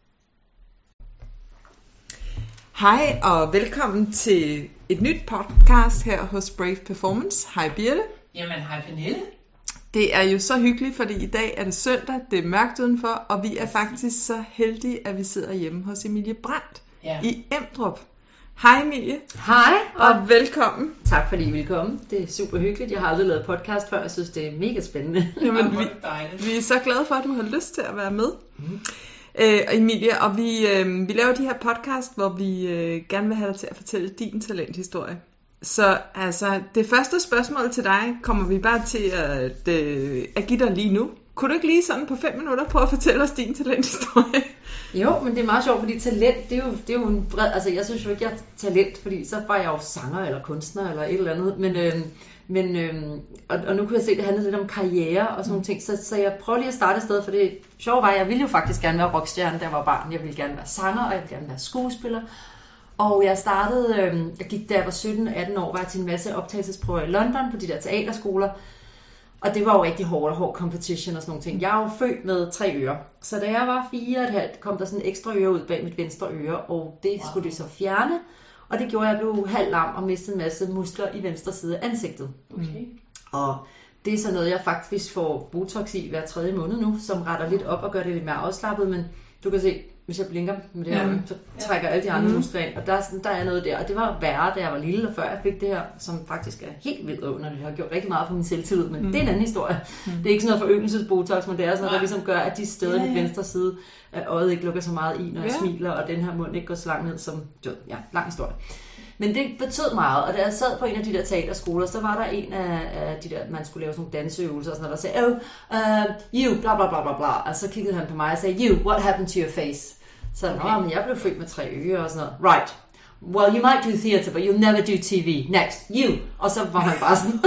S1: Hej og velkommen til et nyt podcast her hos Brave Performance. Hej Birte.
S2: Jamen hej Pernille.
S1: Det er jo så hyggeligt, fordi i dag er det søndag, det er mørkt udenfor, og vi er faktisk så heldige, at vi sidder hjemme hos Emilie Brandt i Emdrup. Hej Emilie.
S3: Hej.
S1: Og velkommen.
S3: Tak fordi I vil komme. Det er super hyggeligt. Jeg har aldrig lavet podcast før, jeg synes det er mega spændende.
S1: Jamen, vi er så glade for, at du har lyst til at være med. Emilie, og vi laver de her podcast, hvor vi gerne vil have dig til at fortælle din talenthistorie. Så altså, det første spørgsmål til dig kommer vi bare til at give dig lige nu. Kunne du ikke lige sådan på 5 minutter prøve at fortælle os din talenthistorie?
S3: Jo, men det er meget sjovt, fordi talent, det er jo en bred... Altså, jeg synes jo ikke, jeg er talent, fordi så var jeg jo sanger eller kunstner eller et eller andet. Og nu kunne jeg se, at det handlede lidt om karriere og sådan nogle ting. Så jeg prøver lige at starte et sted, for det sjove var, at jeg ville jo faktisk gerne være rockstjerne, da jeg var barn. Jeg ville gerne være sanger, og jeg ville gerne være skuespiller. Og jeg startede, jeg gik da jeg var 17-18 år, var jeg til en masse optagelsesprøver i London på de der teaterskoler. Og det var jo rigtig hård competition og sådan nogle ting. Jeg er jo født med 3 ører. Så da jeg var 4,5, kom der sådan en ekstra øre ud bag mit venstre øre, og det skulle de så fjerne. Og det gjorde, at jeg blev halvt lam og mistede en masse muskler i venstre side af ansigtet. Okay. Og det er så noget, jeg faktisk får botox i hver 3. måned nu, som retter lidt op og gør det lidt mere afslappet. Men du kan se, hvis jeg blinker med det her, så trækker alle de andre muskler ind. Og der er noget der. Og det var værre, da jeg var lille, og før jeg fik det her, som faktisk er helt vildt under. Det har gjort rigtig meget for min selvtillid, men det er en anden historie. Det er ikke sådan noget foryngelsesbotox, men det er sådan noget, der ligesom gør, at de steder i min venstre side af øjet ikke lukker så meget i, når jeg smiler, og den her mund ikke går så langt ned som... lang historie. Men det betød meget, og da jeg sad på en af de der teaterskoler, så var der en af de der, man skulle lave sådan nogle danseøvelser og sådan noget, der sagde, you, bla bla bla bla bla, og så kiggede han på mig og sagde, you, what happened to your face? Så men jeg blev født med 3 ører og sådan noget, right, well you might do theater, but you'll never do TV, next, you, og så var han bare sådan,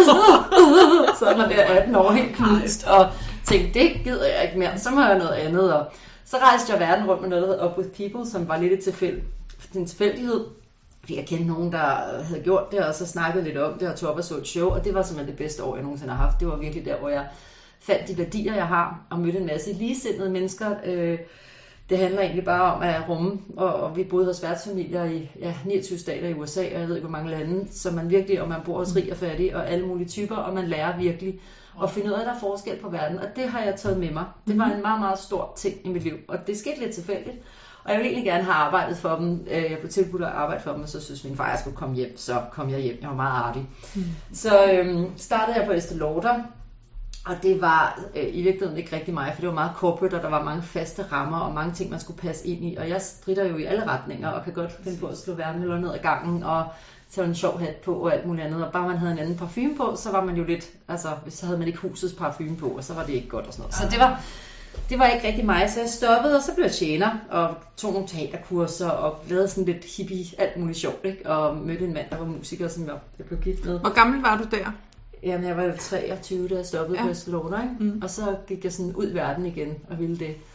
S3: så var man der 18 år helt knust, og tænkte, det gider jeg ikke mere, så må jeg noget andet, og så rejste jeg verden rundt med noget, der hedder Up With People, som var lidt en tilfældighed. Fordi jeg kendte nogen, der havde gjort det, og så snakkede lidt om det, og tog op og så et show, og det var simpelthen det bedste år, jeg nogensinde har haft. Det var virkelig der, hvor jeg fandt de værdier, jeg har, og mødte en masse ligesindede mennesker. Det handler egentlig bare om at rumme, og vi boede hos værtsfamilier i 29 stater i USA, og jeg ved ikke, hvor mange lande, så man virkelig, og man bor hos rig og fattig, og alle mulige typer, og man lærer virkelig at finde ud af, at der er forskel på verden, og det har jeg taget med mig. Det var en meget, meget stor ting i mit liv, og det skete lidt tilfældigt. Og jeg ville egentlig gerne have arbejdet for dem. Jeg blev tilbudt at arbejde for dem, og så synes min far, jeg skulle komme hjem. Så kom jeg hjem. Jeg var meget artig. Så startede jeg på Estée Lauder. Og det var i virkeligheden ikke rigtig mig, for det var meget corporate, og der var mange faste rammer, og mange ting, man skulle passe ind i. Og jeg stritter jo i alle retninger, og kan godt finde på at slå værnemøller ned ad gangen, og tage en sjov hat på, og alt muligt andet. Og bare man havde en anden parfume på, så var man jo lidt, altså, så havde man ikke husets parfume på, og så var det ikke godt og sådan noget. Så det var ikke rigtig mig, så jeg stoppede, og så blev jeg tjener, og tog nogle teaterkurser, og lavede sådan lidt hippie, alt muligt sjovt, ikke? Og mødte en mand, der var musiker, som jeg blev gift med.
S1: Hvor gammel var du der?
S3: Jamen, jeg var 23, da jeg stoppede på Estée Lauder, ikke? Og så gik jeg sådan ud i verden igen, og ville det.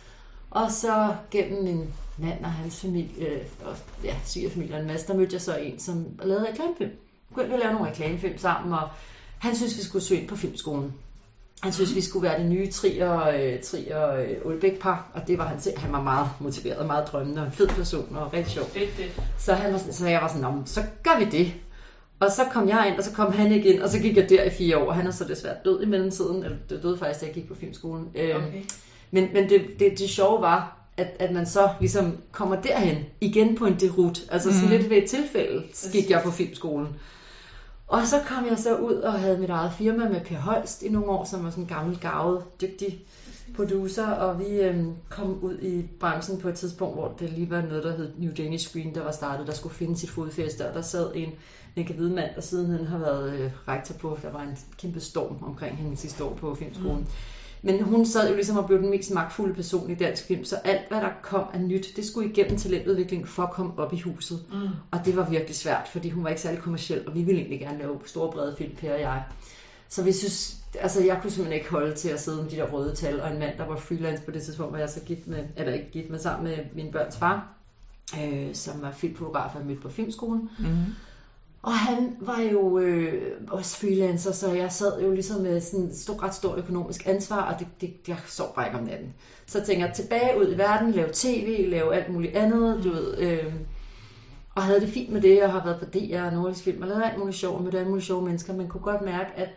S3: Og så gennem min mand og hans familie, og svigerfamilie og en masse, der mødte jeg så en, som lavede reklamefilm. Vi begyndte at lave nogle reklamefilm sammen, og han synes vi skulle søge ind på filmskolen. Han synes vi skulle være det nye Trier Ulbæk-par, og det var han var meget motiveret, meget drømmende, og en fed person, og rigtig sjov. Så jeg var sådan, så gør vi det. Og så kom jeg ind, og så kom han ikke ind, og så gik jeg der i 4 år, og han er så desværre død i mellemtiden, eller døde faktisk, da jeg gik på filmskolen. Okay. Men det sjove var, at man så ligesom kommer derhen, igen på en derut, altså sådan lidt ved et tilfælde, gik jeg på filmskolen. Og så kom jeg så ud og havde mit eget firma med Per Holst i nogle år, som var sådan en gammel, garvet, dygtig producer, og vi kom ud i branchen på et tidspunkt, hvor det lige var noget, der hed New Danish Screen, der var startet, der skulle finde sit fodfæste, og der sad en hvide mand, der siden han har været rektor på, der var en kæmpe storm omkring hende sidste år på filmskolen. Men hun sad jo ligesom og blev den mest magtfulde person i dansk film, så alt hvad der kom af nyt, det skulle igennem talentudvikling for at komme op i huset. Og det var virkelig svært, fordi hun var ikke særlig kommerciel, og vi ville egentlig gerne lave store brede film, Per og jeg. Så vi synes, altså jeg kunne simpelthen ikke holde til at sidde med de der røde tal, og en mand, der var freelance på det tidspunkt, hvor jeg så gift med sammen med min børns far, som var filmfotograf og mødte på filmskolen. Og han var jo også freelancer, så jeg sad jo ligesom med sådan et ret stort økonomisk ansvar, og jeg sov bare ikke om natten. Så tænkte jeg tilbage ud i verden, lave tv, lave alt muligt andet, du ved. Og havde det fint med det, og har været på DR og Nordisk Film, og lavet alt muligt sjovt, med alle mulige sjove mennesker. Man kunne godt mærke, at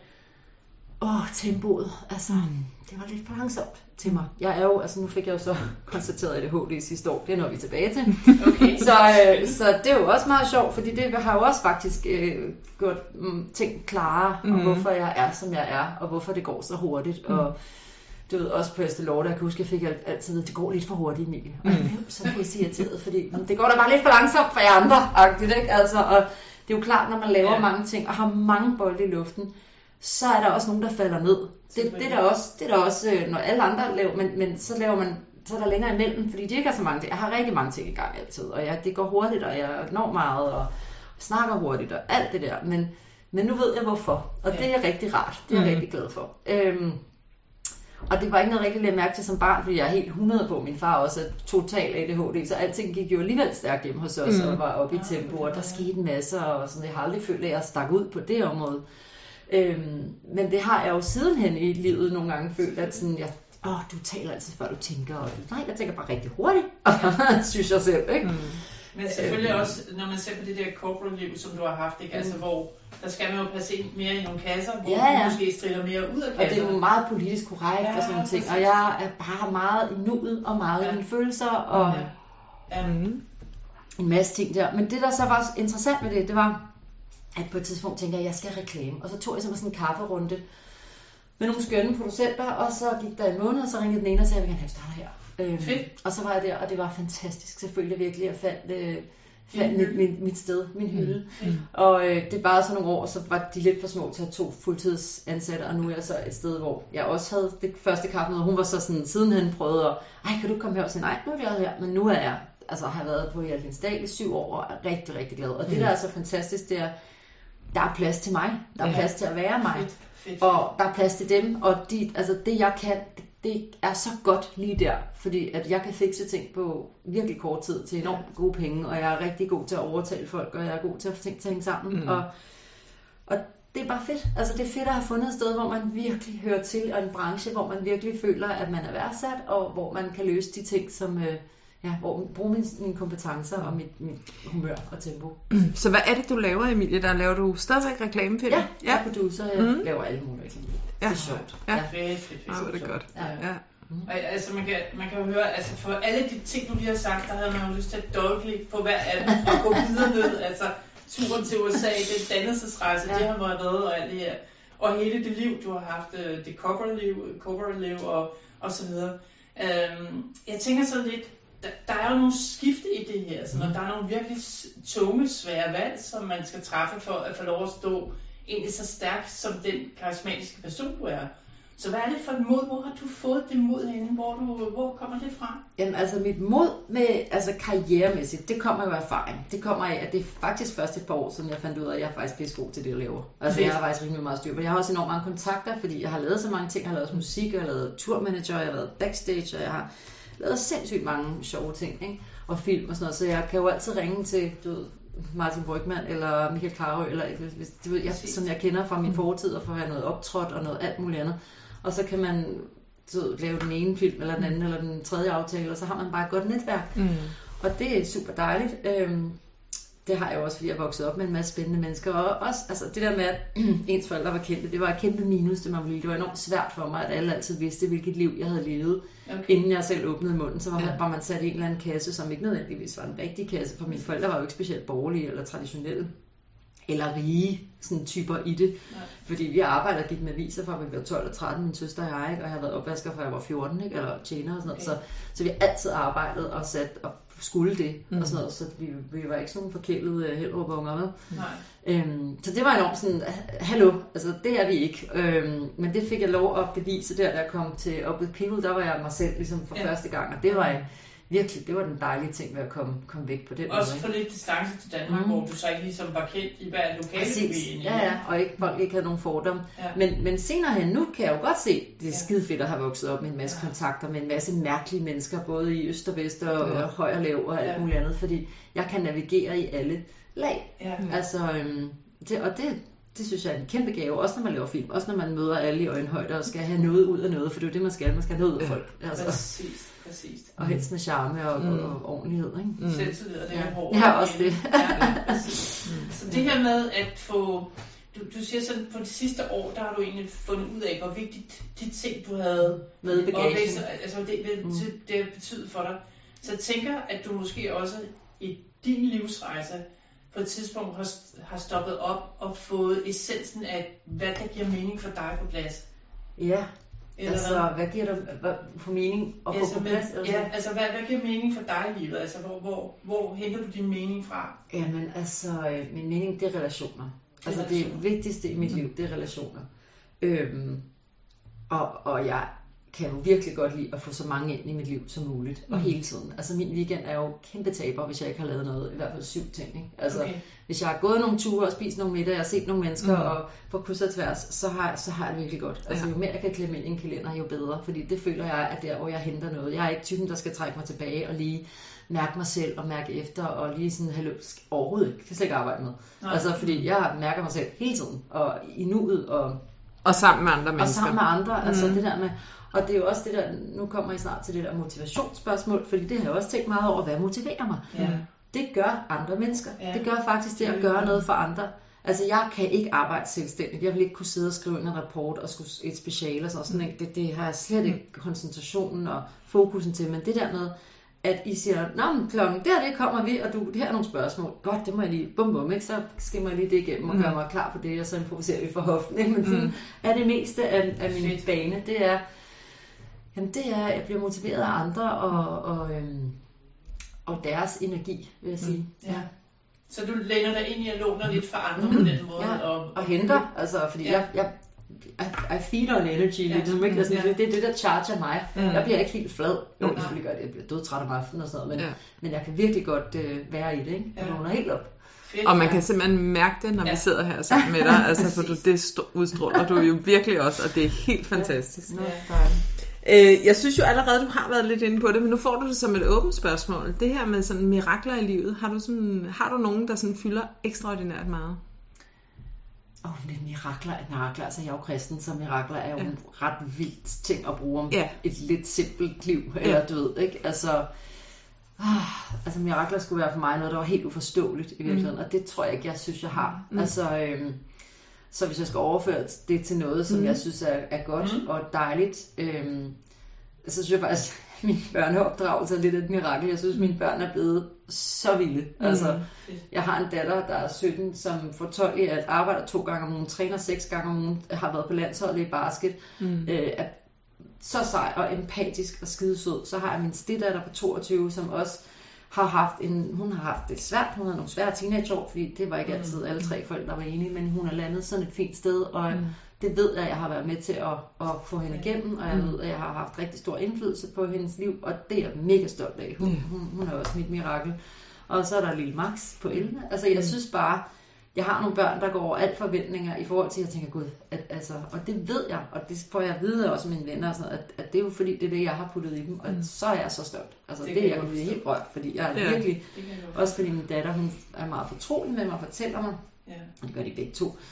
S3: tempoet, altså det var lidt for langsomt til mig. Jeg er jo, altså nu fik jeg jo så konstateret ADHD sidste år, det når vi tilbage til. Okay. Så det er jo også meget sjovt, fordi det har jo også faktisk gjort ting klare, om hvorfor jeg er, som jeg er, og hvorfor det går så hurtigt. Og du ved, også på Estée Lauder, jeg kan huske, jeg fik altid at det går lidt for hurtigt, Emilie. Og jeg blev så irriteret, fordi det går da bare lidt for langsomt for jer andre-agtigt, ikke? Altså, og det er jo klart, når man laver mange ting, og har mange bolde i luften, så er der også nogen, der falder ned. Det er der også, når alle andre laver, men så laver man, så er der længere imellem, fordi de ikke har så mange ting. Jeg har rigtig mange ting i gang altid, og det går hurtigt, og jeg når meget, og snakker hurtigt, og alt det der. Men nu ved jeg hvorfor, og det er rigtig rart. Det er jeg rigtig glad for. Og det var ikke noget rigtig lidt mærke til som barn, fordi jeg er helt 100 på. Min far også er total ADHD, så alting gik jo alligevel stærkt hjemme hos os, og var oppe i tempo, og der skete en masse, og sådan, jeg har aldrig følt, at jeg stak ud på det område. Men det har jeg jo sidenhen i livet nogle gange følt, at sådan, du taler altid før du tænker, og nej, jeg tænker bare rigtig hurtigt, synes jeg selv, ikke?
S2: Men selvfølgelig også, når man ser på det der corporate liv, som du har haft, ikke? Altså, hvor der skal man jo passe ind mere i nogle kasser, hvor du måske strider mere ud af kasser.
S3: Og det er jo meget politisk korrekt og sådan nogle ting, og jeg er bare meget i nuet, og meget i mine følelser, og en masse ting der. Men det, der så var interessant med det var, at på et tidspunkt tænkte jeg, at jeg skal reklame. Og så tog jeg så sådan en kafferunde med nogle skønne producenter, og så gik der en måned, og så ringede den ene og sagde, at jeg vil gerne have starter her. Og så var jeg der, og det var fantastisk selvfølgelig virkelig. Jeg fandt mit sted, min hylde. Og det er bare sådan nogle år, så var de lidt for små til at have 2 fuldtidsansatte, og nu er jeg så et sted, hvor jeg også havde det første kaffemøde. Hun var så sådan, sidenhen prøvede at, kan du komme her og sige, nej, nu er jeg her, men nu er jeg, altså har været på Hjaltinsdal i 7 år, og er rigtig, rigtig glad. Og det der er så fantastisk, det er, der er plads til mig. Der er plads til at være mig. Fedt. Og der er plads til dem. Og det jeg kan, det er så godt lige der. Fordi at jeg kan fikse ting på virkelig kort tid til enormt gode penge. Og jeg er rigtig god til at overtale folk. Og jeg er god til at få ting til at hænge sammen. Og det er bare fedt. Altså det er fedt at have fundet et sted, hvor man virkelig hører til. Og en branche, hvor man virkelig føler, at man er værdsat. Og hvor man kan løse de ting, som... hvor bruge mine kompetencer og mit humør og tempo.
S1: Så hvad er det, du laver, Emilie? Der laver du stadigvæk reklamefilm?
S3: Ja, jeg er producer, jeg laver alle mulige reklamefilm. Det er sjovt.
S2: Ja. Fedt.
S1: Det er godt. Ja.
S2: Og altså man kan jo høre, altså for alle de ting, du lige har sagt, der havde man jo lyst til at dobbeltklikke på hver af dem og gå videre ned. Altså turen til USA, det dannelsesrejse, det har været og alt det her. Og hele det liv, du har haft, det corporate liv og så videre. Jeg tænker så lidt, der er jo nogle skifte i det her, så når der er nogle virkelig tunge, svære valg, som man skal træffe for at få lov at stå egentlig så stærk som den karismatiske person, du er. Så hvad er det for et mod? Hvor har du fået det mod henne? Hvor kommer det fra?
S3: Jamen altså mit mod med karrieremæssigt, det kommer jo af erfaring. Det kommer af, at det er faktisk først et par år siden, jeg fandt ud af, at jeg er faktisk pissegod til det, jeg laver. Altså jeg har faktisk rimelig meget styr på. Jeg har også enormt mange kontakter, fordi jeg har lavet så mange ting. Jeg har lavet musik, jeg har lavet turmanager, jeg har været backstage, og jeg har lavet sindssygt mange sjove ting, ikke? Og film og sådan noget, så jeg kan jo altid ringe til, du ved, Martin Brygmann eller Michael Carøe, eller hvis, du ved, som jeg kender fra min fortid, og for at have noget optrådt og noget alt muligt andet. Og så kan man lave den ene film, eller den anden, eller den tredje aftale, og så har man bare et godt netværk. Og det er super dejligt. Det har jeg også, fordi jeg er vokset op med en masse spændende mennesker. Og også altså det der med, at ens forældre var kendte, det var et kæmpe minus, det var enormt svært for mig, at alle altid vidste, hvilket liv jeg havde levet. Inden jeg selv åbnede munden, så var man sat i en eller anden kasse, som ikke nødvendigvis var en rigtig kasse, for mine forældre var jo ikke specielt borgerlige eller traditionelle. Eller rige sådan typer i det. Nej. Fordi vi arbejder og gik med aviser fra vi var 12 og 13, min søster og jeg, ikke? Og jeg har været opvasker fra jeg var 14, ikke? Eller tjener og sådan noget. Så vi har altid arbejdet og sat og skulle det og sådan noget. Så vi var ikke sådan nogle forkælede helrubunger med. Så det var enormt sådan, hallo, altså det er vi ikke. Men det fik jeg lov at bevise der, da jeg kom til Up With People. Der var jeg mig selv ligesom for første gang, og det var virkelig, det var den dejlige ting ved at komme væk på den måde.
S2: Også for lidt distance til Danmark, hvor du så ikke ligesom var kendt i hver lokale i.
S3: Ja, og ikke, folk ikke havde nogen fordomme. Men senere hen, nu kan jeg jo godt se, det er skide fedt at have vokset op med en masse kontakter med en masse mærkelige mennesker, både i øst og vest og høj og lav og alt muligt andet, fordi jeg kan navigere i alle lag. Altså, det synes jeg er en kæmpe gave, også når man laver film, også når man møder alle i øjenhøjde og skal have noget ud af noget, for det er jo det, man skal have noget ud af folk. Altså.
S2: Præcis.
S3: Og helst med charme og ordentlighed, ikke?
S2: Selvtillid, og det er hårdt.
S3: Ja, også det.
S2: Så det her med at få, du siger sådan, på de sidste år, der har du egentlig fundet ud af, hvor vigtigt de ting, du havde
S3: med bagagen,
S2: altså det betydet for dig. Så jeg tænker, at du måske også i din livsrejse på et tidspunkt har stoppet op og fået essensen af, hvad der giver mening for dig på plads.
S3: Ja. Eller altså, hvad giver der for mening at få på plads?
S2: Altså hvad giver mening for dig i livet? Altså, hvor henter du din mening fra?
S3: Jamen, altså, min mening, det er relationer. Altså, det vigtigste i mit liv, det er relationer. Og jeg kan jo virkelig godt lide at få så mange ind i mit liv som muligt, og hele tiden. Altså, min weekend er jo kæmpe taber, hvis jeg ikke har lavet noget, i hvert fald 7 ting, ikke? Altså, hvis jeg har gået nogle ture og spist nogle middag og set nogle mennesker og på kryds og tværs, så har jeg det virkelig godt. Altså, jo mere jeg kan klemme ind i en kalender, jo bedre, fordi det føler jeg er der, hvor jeg henter noget. Jeg er ikke typen, der skal trække mig tilbage og lige mærke mig selv og mærke efter og lige sådan, overhovedet ikke, kan slet ikke arbejde med. Nej. Altså, fordi jeg mærker mig selv hele tiden, og i nuet
S1: og sammen med andre mennesker.
S3: Og sammen med andre, altså det der med. Og det er jo også det der, nu kommer jeg snart til det der motivationsspørgsmål, fordi det har jeg også tænkt meget over, hvad motiverer mig. Det gør andre mennesker. Det gør faktisk det at gøre noget for andre. Altså jeg kan ikke arbejde selvstændigt. Jeg vil ikke kunne sidde og skrive en rapport og skulle et speciale og sådan noget. Det har jeg slet ikke koncentrationen og fokusen til. Men det der med, at I siger, nå, men klokken det kommer vi, og her er nogle spørgsmål. Godt, det må jeg lige, bum, ikke? Så skal jeg lige det igennem og gøre mig klar på det, og så improviserer vi for hoften. Ikke? Men sådan er det meste af min bane, det er, at jeg bliver motiveret af andre og deres energi, vil jeg sige.
S2: Så du læner dig ind i at låne lidt for andre på den måde?
S3: Og henter, altså, fordi jeg I feed on energy, ligesom, ikke? Altså, det er det, der charger mig. Jeg bliver ikke helt flad. Jo, det selvfølgelig gør det. Jeg bliver dødtræt om aftenen og sådan noget, men jeg kan virkelig godt være i det, ikke? Jeg vågner helt op.
S1: Og man kan simpelthen mærke det, når vi sidder her sammen med dig. Altså, for det udstråler du jo virkelig også, og det er helt fantastisk. Jeg synes jo allerede, du har været lidt inde på det, men nu får du det som et åbent spørgsmål. Det her med sådan mirakler i livet, har du nogen, der sådan fylder ekstraordinært meget?
S3: Det er mirakler. Altså jeg er jo kristen, så mirakler er jo en ret vildt ting at bruge om et lidt simpelt liv, eller du ved, ikke? Altså mirakler skulle være for mig noget, der var helt uforståeligt i virkeligheden, og det tror jeg ikke, jeg synes, jeg har. Så hvis jeg skal overføre det til noget, som jeg synes er godt og dejligt, så synes jeg faktisk, at min børneopdragelse er lidt et mirakel. Jeg synes, at mine børn er blevet så vilde. Altså, jeg har en datter, der er 17, som får 12 i at arbejder 2 gange om ugen, træner 6 gange om ugen, har været på landsholdet i basket, er så sej og empatisk og skidesød. Så har jeg min steddatter på 22, som også hun har haft det svært. Hun havde nogle svære teenageår, fordi det var ikke altid alle 3 forældre, der var enige, men hun er landet sådan et fint sted, og det ved jeg har været med til at få hende igennem, og jeg ved, at jeg har haft rigtig stor indflydelse på hendes liv, og det er jeg mega stolt af. Hun er også mit mirakel. Og så er der lille Max på 11. Altså jeg synes bare, jeg har nogle børn, der går over alt forventninger i forhold til, at jeg tænker, gud, altså, og det ved jeg, og det får jeg at vide også mine venner og sådan noget, at det er jo fordi, det er det, jeg har puttet i dem, og så er jeg så stolt. Altså det er jeg jo helt rørt, fordi jeg er virkelig, også fordi min datter, hun er meget fortrolig med mig og fortæller mig, og det gør de begge to,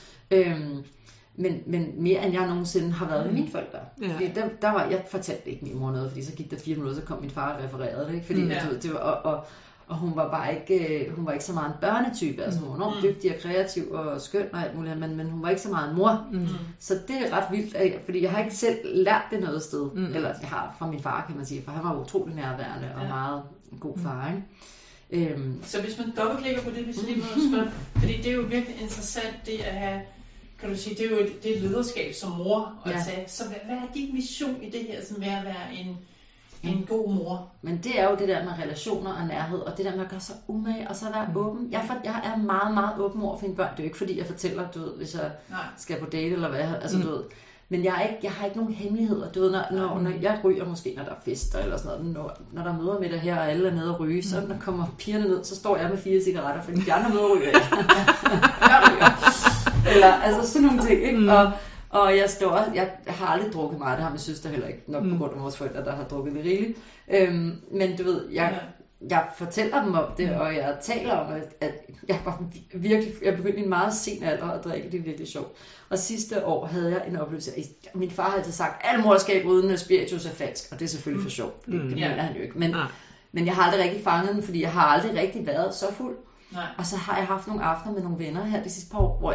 S3: men mere end jeg nogensinde har været med mine forældre. Fordi der var, jeg fortalte ikke min mor noget, fordi så gik der 4 minutter, så kom min far og refererede det, ikke? Fordi det var, og hun var bare ikke, hun var ikke så meget en børnetype, altså hun var enormt dygtig og kreativ og skøn og alt muligt, men hun var ikke så meget en mor. Så det er ret vildt, fordi jeg har ikke selv lært det noget sted, eller jeg har fra min far, kan man sige, for han var utrolig nærværende og meget god far, ikke?
S2: Så hvis man dobbeltklikker på det, hvis lige må spørge, fordi det er jo virkelig interessant, det at have, kan du sige, det er jo et lederskab som mor at tage. Så hvad er din mission i det her, som er at være en god mor?
S3: Men det er jo det der med relationer og nærhed, og det der med at gøre sig umage, og så være åben. Jeg er meget, meget åben over for mine børn. Det er jo ikke fordi, jeg fortæller, du ved, hvis jeg skal på date eller hvad, altså du ved. Men jeg har ikke nogen hemmeligheder, du ved, når jeg ryger måske, når der er fester eller sådan noget, når der er møder med det her, og alle er nede og ryge, så når kommer pigerne ned, så står jeg med 4 cigaretter, fordi de andre møder ryger ikke. Jeg ryger. Eller altså sådan nogle ting, ikke? Og jeg har aldrig drukket meget, det har min søster heller ikke, nok på grund af vores forældre, der har drukket det rigeligt. Men du ved, jeg fortæller dem om det, og jeg taler om, at jeg begyndte i en meget sen alder at drikke, det er virkelig sjovt. Og sidste år havde jeg en oplevelse, min far havde altid sagt, at al morskab uden spiritus er falsk, og det er selvfølgelig for sjovt, det mener han jo ikke. Men jeg har aldrig rigtig fanget den, fordi jeg har aldrig rigtig været så fuld. Nej. Og så har jeg haft nogle aftener med nogle venner her de sidste par år, hvor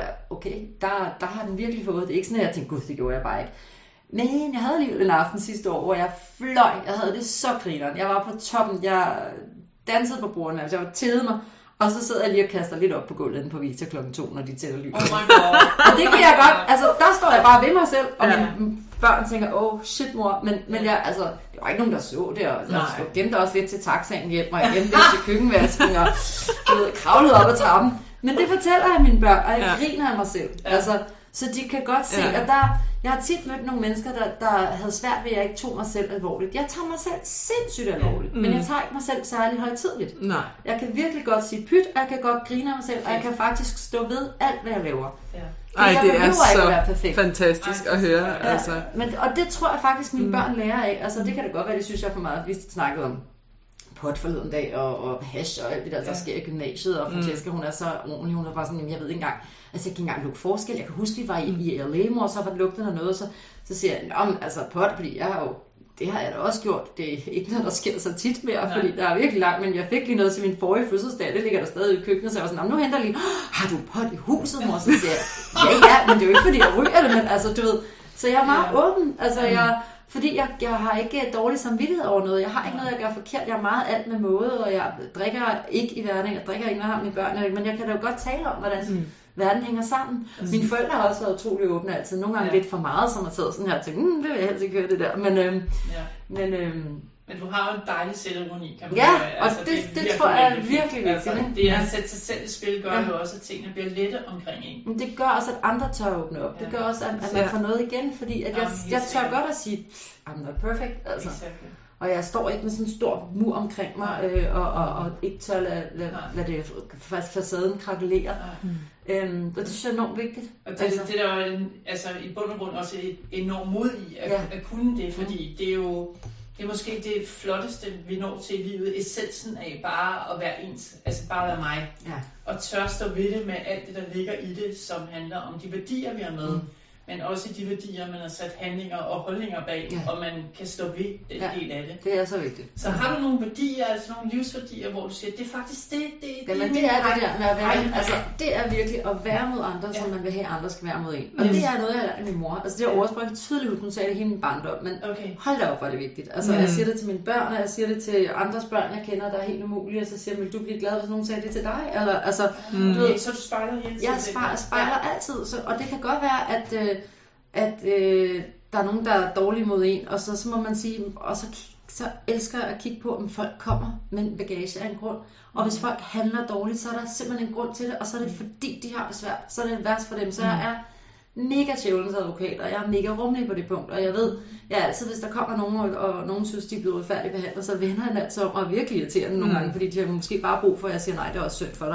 S3: der har den virkelig fået. Det er ikke sådan, at jeg tænkte, gud, det gjorde jeg bare ikke. Men jeg havde alligevel en aften sidste år, hvor jeg fløj. Jeg havde det så grineren. Jeg var på toppen. Jeg dansede på bordene. Altså jeg var tædet mig. Og så sidder jeg lige og kaster lidt op på gulvet inde på Vita kl. 2, når de tæller lys.
S2: Oh my God.
S3: Og det kan jeg godt. Altså der står jeg bare ved mig selv. Og mine børn tænker, shit mor. Men jeg, altså, det var ikke nogen, der så det. Og jeg gemte også lidt til taxaen hjem. Og jeg gemte lidt til køkkenvasken. Og kravlede op ad trappen. Men det fortæller jeg mine børn. Og jeg griner af mig selv. Altså, så de kan godt se, at jeg har tit mødt nogle mennesker, der havde svært ved, at jeg ikke tog mig selv alvorligt. Jeg tager mig selv sindssygt alvorligt, men jeg tager ikke mig selv særlig højtideligt. Nej. Jeg kan virkelig godt sige pyt, og jeg kan godt grine af mig selv, og jeg kan faktisk stå ved alt, hvad jeg laver.
S1: Det er så fantastisk at høre.
S3: Ja, altså. Og det tror jeg faktisk, mine børn lærer af. Altså, det kan det godt være, det synes jeg for meget. Vi snakkede om pot forleden dag, og hash og alt det der sker i gymnasiet, og Francesca, hun er så ordentlig, hun er bare sådan, jeg ved ikke engang, altså jeg kan ikke engang lukke forskel. Jeg kan huske, vi var i LA, mor, så var det lugtet af noget, så siger jeg, altså pot, fordi jeg har jo, det har jeg da også gjort, det er ikke noget, der sker så tit mere, fordi der er virkelig langt, men jeg fik lige noget til min forrige fødselsdag, det ligger der stadig i køkkenet, så jeg var sådan, nu henter jeg lige, har du pot i huset, mor? Så siger jeg, ja, men det er jo ikke, fordi jeg ryger det, men altså, du ved, så jeg er meget åben, altså fordi jeg har ikke dårlig samvittighed over noget. Jeg har ikke noget, jeg gør forkert. Jeg er meget alt med måde, og jeg drikker ikke i hverdagen. Jeg drikker ikke, når jeg har mine børn. Men jeg kan da jo godt tale om, hvordan verden hænger sammen. Mine forældre har også været utrolig åbne altid. Nogle gange lidt for meget, som har taget sådan her og tænkt, det vil jeg helst ikke høre det der.
S2: Men du har jo en dejlig selvironi, kan man
S3: sige.
S2: gøre.
S3: Og altså, det tror jeg er virkelig vigtigt.
S2: Altså, det at sætte sig selv i spil gør jo også, at tingene bliver lette omkring en.
S3: Men det gør også, at andre tør åbne op. Det gør også, at man får noget igen, fordi at jeg tør godt at sige, I'm not perfect. Altså. Exactly. Og jeg står ikke med sådan en stor mur omkring mig, og ikke tør lade det facaden krakelere. Og det synes jeg er enormt vigtigt.
S2: Og det der er altså, i bund og grund også et enormt mod i at kunne det, fordi det er jo... Det er måske det flotteste, vi når til i livet, essensen af bare at være ens, altså bare være mig. Og tør stå ved det med alt det, der ligger i det, som handler om de værdier, vi har med, men også de værdier, man har sat handlinger og holdninger bag, og man kan stå ved den del af det.
S3: Det er så vigtigt.
S2: Så har du nogle værdier, altså nogle livsværdier, hvor du siger, det er faktisk det
S3: er det der med at være, altså det er virkelig at være mod andre, som man vil have, andre skal være mod en. Og det er noget, jeg har lært af min mor. Altså det er oversprøjt tydeligt ud, hun sagde det hele min barndom, men hold da op, hvor er det vigtigt. Altså jeg siger det til mine børn, og jeg siger det til andres børn, jeg kender, der er helt umulige, og så siger jeg, vil du blive glad, hvis nogen sagde det til dig? Eller, altså,
S2: så du spejler hele tiden?
S3: Jeg spejler altid, og det kan godt være, at der er nogen, der er dårlige mod en, og så må man sige, og så elsker jeg at kigge på, om folk kommer med en bagage af en grund. Og hvis folk handler dårligt, så er der simpelthen en grund til det, og så er det fordi, de har det svært. Så er det værst for dem. Så jeg er mega djævelens advokat, og jeg er mega rummelig på det punkt. Og jeg ved, altid, hvis der kommer nogen, og nogen synes, de er blevet uretfærdigt behandlet, så vender han altid om, og er virkelig irriterende nogle gange, fordi de har måske bare brug for, at jeg siger, nej, det er også synd for dig.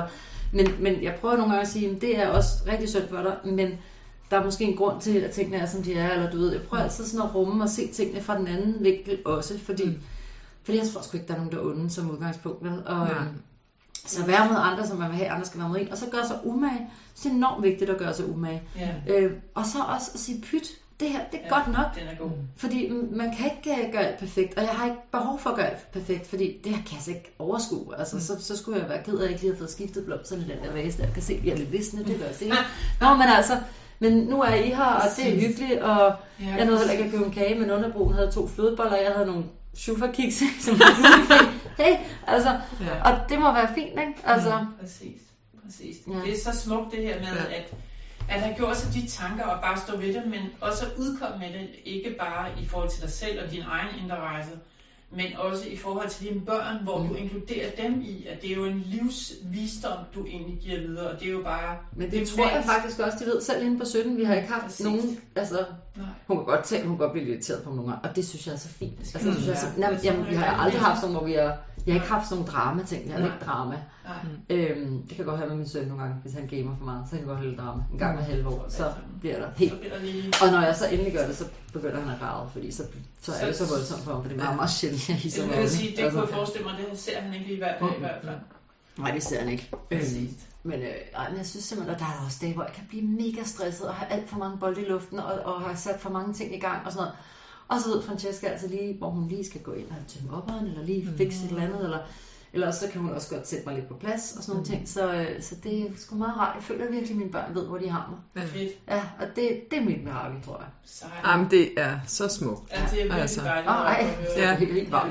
S3: Men jeg prøver nogle gange at sige, at det er også rigtig synd for dig, men der er måske en grund til, at tingene er, som de er, eller du ved, jeg prøver altid sådan at rumme og se tingene fra den anden vinkel også, fordi jeg tror sgu ikke, der er nogen, der er onde som udgangspunkt, vel? Og, så være med andre, som man vil have, andre skal være med en, og så gøre sig umage. Så det er enormt vigtigt at gøre sig umage. Og så også at sige, pyt, det her, det er godt nok.
S2: Den er god.
S3: Fordi man kan ikke gøre alt perfekt, og jeg har ikke behov for at gøre alt perfekt, fordi det her kan jeg ikke overskue. Altså, så skulle jeg være ked af, at jeg ikke lige har fået skiftet blomsterne i den der vase, der jeg kan se, at jeg er lidt visne, det gør det. Nå, men altså, men nu er I her, og det er hyggeligt, og jeg nåede heller ikke at købe en kage, men underbroen havde 2 flødeboller, og jeg havde nogle chufa-kiks, som hey, altså, og det må være fint, ikke? Altså.
S2: Præcis. Ja. Det er så smukt det her med, at have gjort sig de tanker og bare stå ved det, men også at udkomme med det, ikke bare i forhold til dig selv og din egen indre rejse, men også i forhold til dine børn, hvor du inkluderer dem i, at det er jo en livsvisdom, du egentlig giver videre, og det er jo bare...
S3: Men det tror jeg faktisk også, de ved, selv inde på 17, vi har ikke haft nogen, altså, hun kan godt blive irriteret på nogle gange, og det synes jeg er så fint. Altså, det synes jeg vi har aldrig haft sådan, hvor vi har ikke haft sådan nogle drama-ting, vi har ikke drama. Det kan godt høre med min søn nogle gange, hvis han gamer for meget, så kan jeg godt høre lidt drama. En gang med halve år, så bliver der helt... Og når jeg så endelig gør det, så begynder han at græde, fordi så er det så voldsomt for ham, for det er meget sjældent, jeg hisser mig.
S2: Jeg vil sige, det kunne jeg forestille mig, det ser han ikke lige hver dag i hvert fald.
S3: Nej, det ser han ikke. Men jeg synes simpelthen, at der er også dage, hvor jeg kan blive mega stresset og have alt for mange bolde i luften og har sat for mange ting i gang og sådan noget. Og så ved Francesca altså lige, hvor hun lige skal gå ind og tømme opperen, eller lige fikse et eller andet, eller så kan hun også godt sætte mig lidt på plads og sådan nogle ting. Så det er sgu meget rart. Jeg føler virkelig, at mine børn ved, hvor de har mig. Ja, og det er mit mirakel, tror jeg.
S1: Jamen, det er så smukt.
S2: Ja, det er virkelig dejligt.
S3: Det er helt varmt.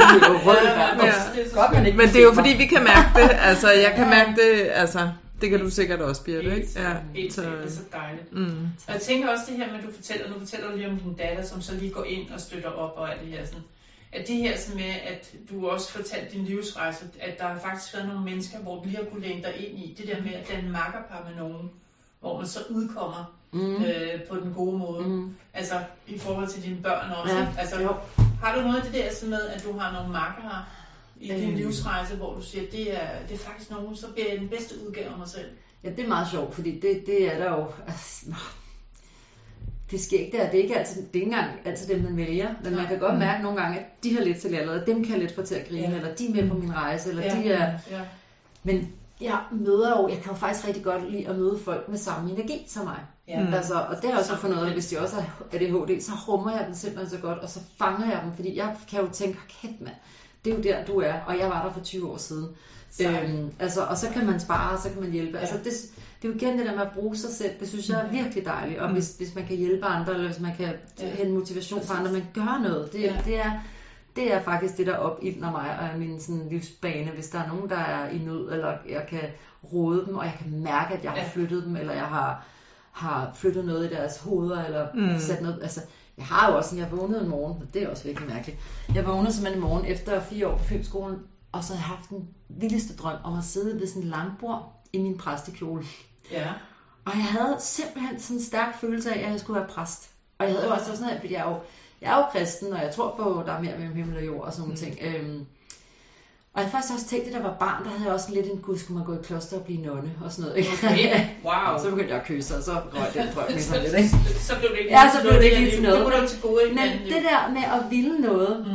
S1: Men det er jo fordi, vi kan mærke det. Altså, jeg kan mærke det, altså... Det kan du sikkert også, Birte, ikke?
S2: Ja, det er så dejligt. Og jeg tænker også det her med, at nu fortæller du lige om din datter, som så lige går ind og støtter op og alt det her sådan. At det her sådan med, at du også fortalte din livsrejse, at der har faktisk været nogle mennesker, hvor du lige har kunne læne dig ind i. Det der med, at den makkerpar med nogen, hvor man så udkommer på den gode måde. Altså i forhold til dine børn også.
S3: Ja,
S2: altså, har du noget af det der sådan med, at du har nogle makkere i din livsrejse, hvor du siger, det er faktisk nogen, så bliver jeg den bedste udgave af mig selv?
S3: Ja, det er meget sjovt, fordi det er der jo... Altså, det sker ikke der. Det er ikke engang altid dem, man vælger. Men man kan godt mærke nogle gange, at de har lidt til allerede. Dem kan jeg lidt få til at grine, eller de er med på min rejse, eller de er... Men jeg kan jo faktisk rigtig godt lide at møde folk med samme energi som mig. Altså, og det har jeg også fundet ud af, hvis de også har ADHD, så rummer jeg dem simpelthen så godt, og så fanger jeg dem, fordi jeg kan jo tænke, kæft mand, det er jo der, du er, og jeg var der for 20 år siden. Og så kan man spare, og så kan man hjælpe. Altså, det er jo igen det der med at bruge sig selv, det synes jeg er virkelig dejligt. Og hvis man kan hjælpe andre, eller hvis man kan hente motivation for andre, man gør noget. Det er faktisk det, der opildner mig og min sådan, livsbane. Hvis der er nogen, der er i nød, eller jeg kan råde dem, og jeg kan mærke, at jeg har flyttet dem, eller jeg har flyttet noget i deres hoveder, eller sat noget... Altså, jeg har jo også sådan, jeg vågnede en morgen, og det er også virkelig mærkeligt. Jeg vågnede simpelthen en morgen efter 4 år på filmskolen, og så havde jeg haft den vildeste drøm om at sidde ved sådan en langbord i min præstekjole. Ja. Og jeg havde simpelthen sådan en stærk følelse af, at jeg skulle være præst. Og jeg havde jo også sådan noget, fordi jeg er jo kristen, og jeg tror på, at der er mere mellem himmel og jord og sådan nogle ting. Og jeg faktisk også tænkte, at da jeg var barn, der havde jeg også lidt en gud, skulle man gå i kloster og blive nonne og sådan noget.
S2: Okay. Wow.
S3: Så begyndte jeg at kysse, og så røg den drøm ligesom lidt, ikke?
S2: Så blev det ikke
S3: så blev det ikke lige til noget.
S2: Det kunne du til gode.
S3: Men det der med at ville noget,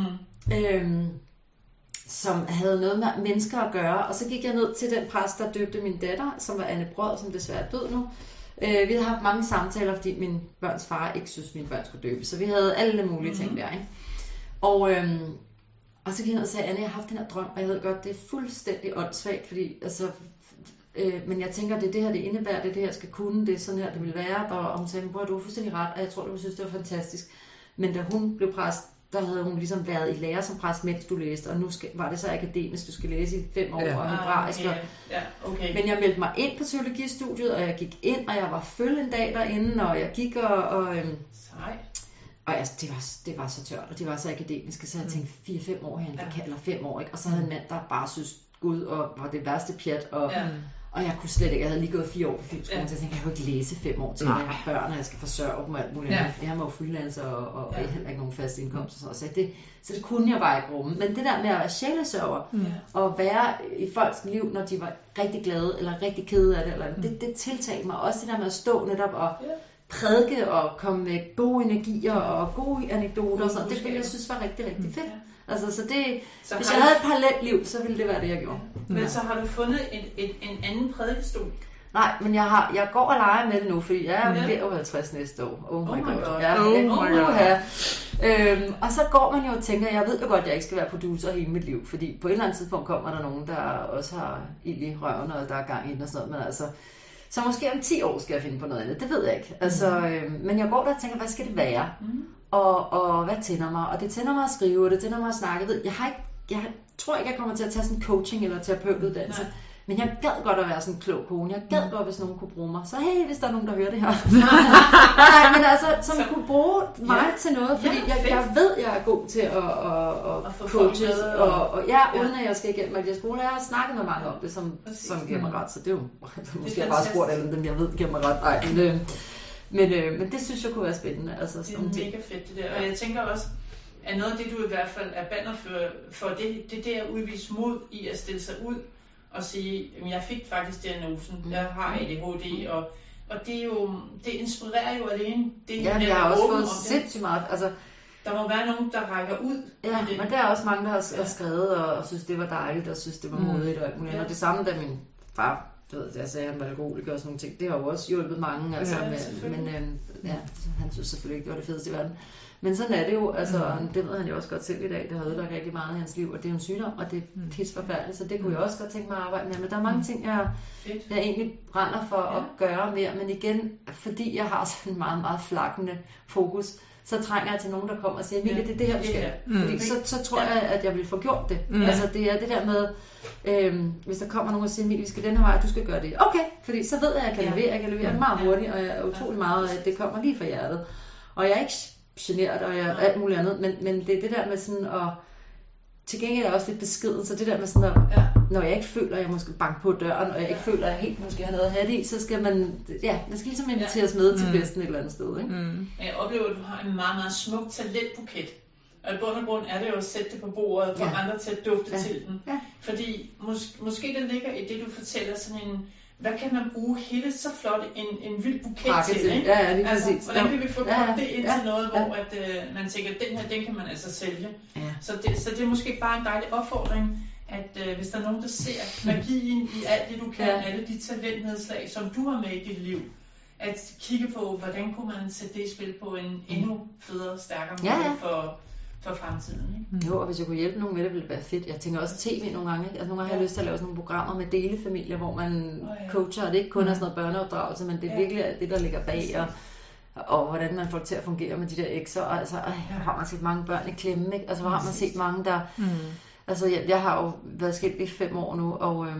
S3: som havde noget med mennesker at gøre, og så gik jeg ned til den præst, der døbte min datter, som var Anne Brød, som desværre er død nu. Vi havde haft mange samtaler, fordi min børns far ikke synes, mine børn skulle døbe, så vi havde alle mulige ting der, ikke? Og så gik jeg ned og sagde, Anne, jeg har haft den her drøm, og jeg ved godt, det er fuldstændig åndssvagt, fordi altså, men jeg tænker, det er det her, det indebærer, det er det her, jeg skal kunne, det er sådan her, det vil være, og hun sagde, bror, du er fuldstændig ret, og jeg tror, du synes, det var fantastisk. Men da hun blev præst, der havde hun ligesom været i lære som præst, mens du læste, og nu var det så akademisk, du skal læse i 5 år og hebraisk.
S2: Okay.
S3: Men jeg meldte mig ind på teologistudiet, og jeg gik ind, og jeg var følge en dag derinde, og jeg gik og altså, det var så tørt, og det var så akademisk, så jeg tænkte 4-5 år herinde, eller 5 år, ikke? Og så havde en mand, der bare synes Gud og var det værste pjat, Og jeg kunne slet ikke, jeg havde lige gået 4 år på filmskolen, så jeg tænkte, jeg kan jo ikke læse 5 år til, at jeg har børn, og jeg skal forsørge dem og alt muligt. Jeg var jo freelancer, og jeg heller ikke nogen fast indkomst og sådan noget. Så det kunne jeg bare ikke rumme. Men det der med at være sjælesørger, og være i folks liv, når de var rigtig glade, eller rigtig kede af det, eller det tiltalte mig. Også det der med at stå netop og prædike, og komme med gode energier, og gode anekdoter, og sådan. Det ville jeg synes var rigtig, rigtig fedt. Altså, så hvis jeg havde et parallelt liv, så ville det være det, jeg gjorde.
S2: Men så har du fundet en anden prædikestol?
S3: Nej, men jeg går og leger med det nu, fordi jeg bliver jo 50 næste år. Oh my god. Ja, og så går man jo og tænker, jeg ved jo godt, at jeg ikke skal være producer hele mit liv, fordi på et eller andet tidspunkt kommer der nogen, der også har ild i røven, og der er gang i den og sådan noget, men altså, så måske om 10 år skal jeg finde på noget andet, det ved jeg ikke. Altså, men jeg går der og tænker, hvad skal det være? Og hvad tænder mig? Og det tænder mig at skrive, og det tænder mig at snakke. Jeg tror ikke, jeg kommer til at tage sådan en coaching eller terapeutuddannelse. Men jeg gad godt at være sådan en klog kone. Jeg gad godt, hvis nogen kunne bruge mig. Så hey, hvis der er nogen, der hører det her. Nej, men altså, som kunne bruge mig til noget. Fordi jeg ved, jeg er god til at coaches. Uden at jeg skal igennem alle de skoler. Jeg har snakket med mange om det, som giver mig ret. Så det er jo måske jeg bare spurgt alle dem, jeg ved, giver mig ret. Nej, men det synes jeg kunne være spændende. Altså,
S2: det er mega fedt det der. Og jeg tænker også, at noget af det, du i hvert fald er bannerfører for, det er at udvise mod i at stille sig ud og sige, at jeg fik faktisk diagnosen, jeg har ADHD, og det er jo, det inspirerer jo alene. Det
S3: ja, jeg har også fået sindssygt meget. Altså,
S2: der må være nogen, der rækker ud.
S3: Ja, men der er også mange, der har skrevet og synes, det var dejligt, og synes, det var modigt og alt muligt. Og det samme, da min far, jeg sagde, at han var alkoholiker og sådan nogle ting, det har jo også hjulpet mange. Altså, men han synes selvfølgelig ikke, det var det fedeste i verden. Men sådan er det jo, altså, det ved han jo også godt selv i dag, det har ødelagt rigtig meget i hans liv, og det er jo en sygdom, og det er pisforfærdeligt, så det kunne jeg også godt tænke mig at arbejde med. Men der er mange ting, jeg egentlig brænder for at gøre mere, men igen, fordi jeg har sådan en meget, meget flakkende fokus, så trænger jeg til nogen, der kommer og siger, Emilie, det er det her, du skal. Fordi så tror jeg, at jeg vil få gjort det. Altså det er det der med, hvis der kommer nogen og siger, Emilie, vi skal den her vej, du skal gøre det. Okay, fordi så ved jeg, at jeg kan levere det meget hurtigt, og jeg er utrolig meget, at det kommer lige fra hjertet. Og jeg er ikke generet, og jeg er alt muligt andet, men det er det der med sådan at, til gengæld er jeg også lidt beskeden, så det der med sådan at, når jeg ikke føler, at jeg måske banker på døren, og jeg ikke føler, at jeg helt måske har noget at have det i, så skal man skal ligesom inviteres med til festen et eller andet sted, ikke?
S2: Jeg oplever, at du har en meget, meget smuk talentbuket, og i bund og grund er det jo at sætte det på bordet, og få andre til at dufte til den, fordi måske det ligger i det, du fortæller, sådan en, hvad kan man bruge hele så flot en vild buket til, ikke?
S3: Ja, det er altså, præcis.
S2: Hvordan kan vi få det ind til noget, hvor at, man tænker, at den her, den kan man altså sælge. Ja. Så det er måske bare en dejlig opfordring, at hvis der er nogen, der ser magien i alt det, du kan, alle de talentnedslag, som du har med i dit liv, at kigge på, hvordan kunne man sætte det i spil på en endnu federe, stærkere måde for fremtiden, ikke?
S3: Jo, og hvis jeg kunne hjælpe nogen med det, ville det være fedt. Jeg tænker også tv nogle gange. Altså, nogle gange har jeg lyst til at lave sådan nogle programmer med delefamilier, hvor man coacher, og det ikke kun er sådan noget børneopdragelse, men det er virkelig det, der ligger bag, og hvordan man får det til at fungere med de der ekser. Altså, har man set mange børn i klemme, ikke? Altså, hvor har man set mange, der... Altså, jeg har jo været skilt i 5 år nu,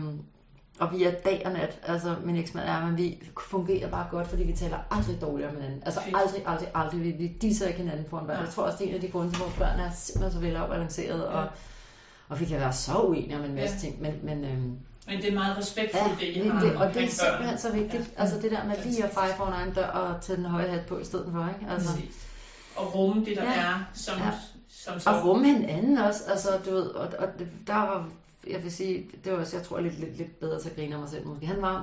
S3: og vi er dag og nat, altså min eksmand men vi fungerer bare godt, fordi vi taler aldrig dårligt om hinanden. Altså aldrig. Vi disser ikke hinanden foran børn. Jeg tror også, det er en af de grunde til, vores børn er simpelthen så velafbalanceret, og vi kan være så uenige om en masse ting, men
S2: det er meget respektfuldt, det I har.
S3: Og det er simpelthen så vigtigt. Altså det der med lige at feje foran egen dør og tage den høje hat på i stedet for, ikke? Altså,
S2: og rumme det, der er, som
S3: og rumme hinanden også, altså du ved, og der var... Jeg vil sige, det var også, jeg tror, lidt bedre til at grine af mig selv, måske han var,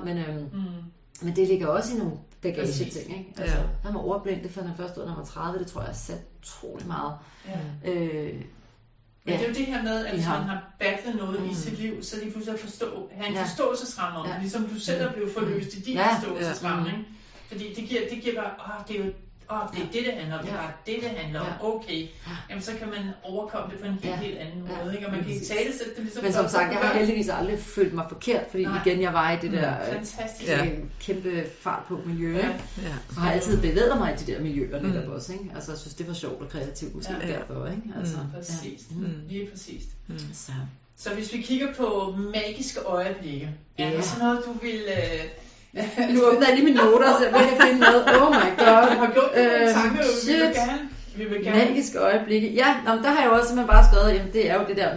S3: men det ligger også i nogle bagage-ting, ikke? Altså, han var ordblind, det fandt han først ud, når han var 30, det tror jeg sat utrolig meget.
S2: Men det er jo det her med, at hvis man har battlet noget i sit liv, så lige pludselig at have en forståelsesramme om det, ligesom du selv er blevet forløst i din forståelsesramme, ikke? Fordi det giver bare, det er jo det er det handler om, det er bare det handler om, okay, jamen så kan man overkomme det på en helt anden måde, ikke? Og man kan ikke tale sig det ligesom...
S3: Men som sagt, jeg har heldigvis aldrig følt mig forkert, fordi igen, jeg var i det der kæmpe fart på miljø, ikke? Og har altid bevæget mig i de der miljøer netop også, ikke? Altså jeg synes, det var sjovt og kreativt måske derfor, ikke? Altså,
S2: præcis, lige præcis. Så hvis vi kigger på magiske øjeblikke, er det sådan noget, du vil...
S3: Nu åbner jeg lige mine noter, så jeg kan finde noget. Oh my god.
S2: Har gjort nogle tanker, vi vil gerne.
S3: Magiske øjeblikke. Ja, der har jeg jo også simpelthen bare skrevet, jamen det er jo det der med,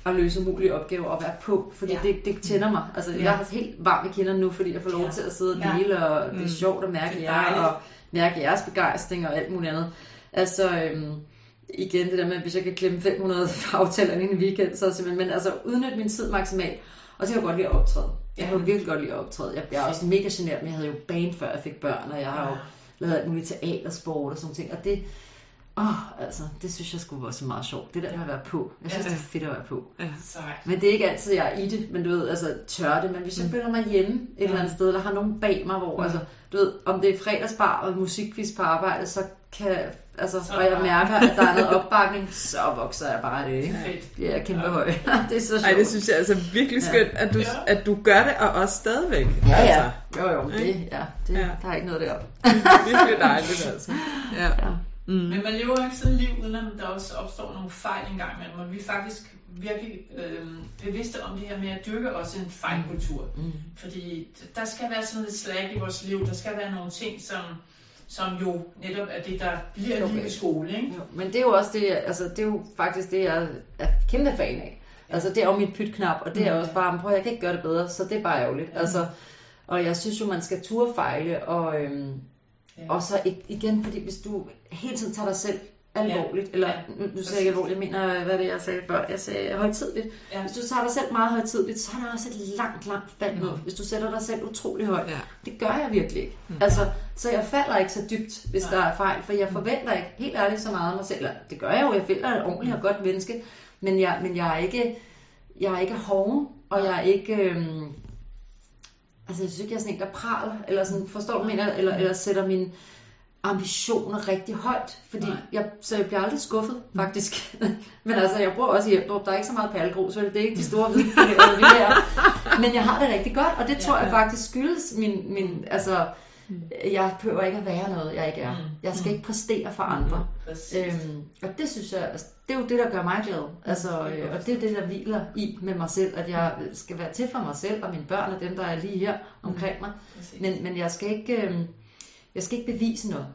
S3: at løse umulige opgaver og være på, fordi det tænder mig. Altså, jeg er helt varm i kinderne nu, fordi jeg får lov til at sidde og dele, og det er sjovt at mærke jer, og mærke jeres begejstring og alt muligt andet. Altså, igen det der med, at hvis jeg kan klemme 500 aftaler ind i en weekend, så simpelthen, men altså udnytte min tid maksimalt. Og så kan jeg godt lide at optræde. Jeg kan virkelig godt lide at optræde. Jeg er også mega genert, men jeg havde jo band før jeg fik børn, og jeg har jo lavet alt muligt teatersport og sådan ting, og det altså, det synes jeg skulle være så meget sjovt. Det der med at være på. Jeg synes, det er fedt at være på. Men det er ikke altid, jeg er i det, men du ved, altså tør det. Men hvis jeg føler mig hjemme et eller andet sted, eller har nogen bag mig, hvor, altså, du ved, om det er fredagsbar og musikquiz på arbejde, så kan, altså, og jeg mærker, at der er noget opbakning, så vokser jeg bare det, ikke? Det er kæmpe høj. Det er så sjovt.
S1: Ej, det synes jeg er altså virkelig skønt, at du gør det, og også stadigvæk.
S3: Ja,
S1: altså.
S3: Jo, der er ikke noget deroppe.
S1: Det er virkelig dejligt, altså. Ja.
S2: Men man lever ikke sådan et liv, uden at der også opstår nogle fejl engang imellem, og vi er faktisk virkelig bevidste om det her med at dyrke også en fejlkultur. Fordi der skal være sådan lidt slag i vores liv, der skal være nogle ting, som jo netop er det, der bliver liv i skole, ikke?
S3: Jo, men det er jo også det, altså det er jo faktisk det, jeg er kæmpe fan af. Altså det er jo mit pytknap, og det er også bare, prøv, jeg kan ikke gøre det bedre, så det er bare ærgerligt. Altså, og jeg synes jo, man skal turde fejle, og så igen, fordi hvis du hele tiden tager dig selv alvorligt, eller nu siger jeg ikke alvorligt, jeg mener, hvad det jeg sagde før, jeg sagde højtideligt. Hvis du tager dig selv meget højtideligt, så er der også et langt fald ned, hvis du sætter dig selv utrolig højt. Det gør jeg virkelig ikke. Altså, så jeg falder ikke så dybt, hvis der er fejl, for jeg forventer ikke helt ærligt så meget af mig selv. Det gør jeg jo, jeg føler et ordentligt og godt menneske, men jeg er ikke hoven, og jeg er ikke... Altså jeg synes ikke, jeg er sådan en, der praler, eller sådan, forstår du, mener, eller sætter mine ambitioner rigtig højt, fordi så jeg bliver aldrig skuffet, faktisk. Men altså, jeg bor også i Hjælpdrup, der er ikke så meget perlegrus, vel? Det er ikke de store villaer, men jeg har det rigtig godt, og det tror jeg faktisk skyldes min altså, jeg behøver ikke at være noget, jeg ikke er. Jeg skal ikke præstere for andre. Og det synes jeg, altså, det er jo det, der gør mig glad. Altså, og det er det, der hviler i med mig selv, at jeg skal være til for mig selv og mine børn og dem, der er lige her omkring mig. Men jeg skal ikke bevise noget.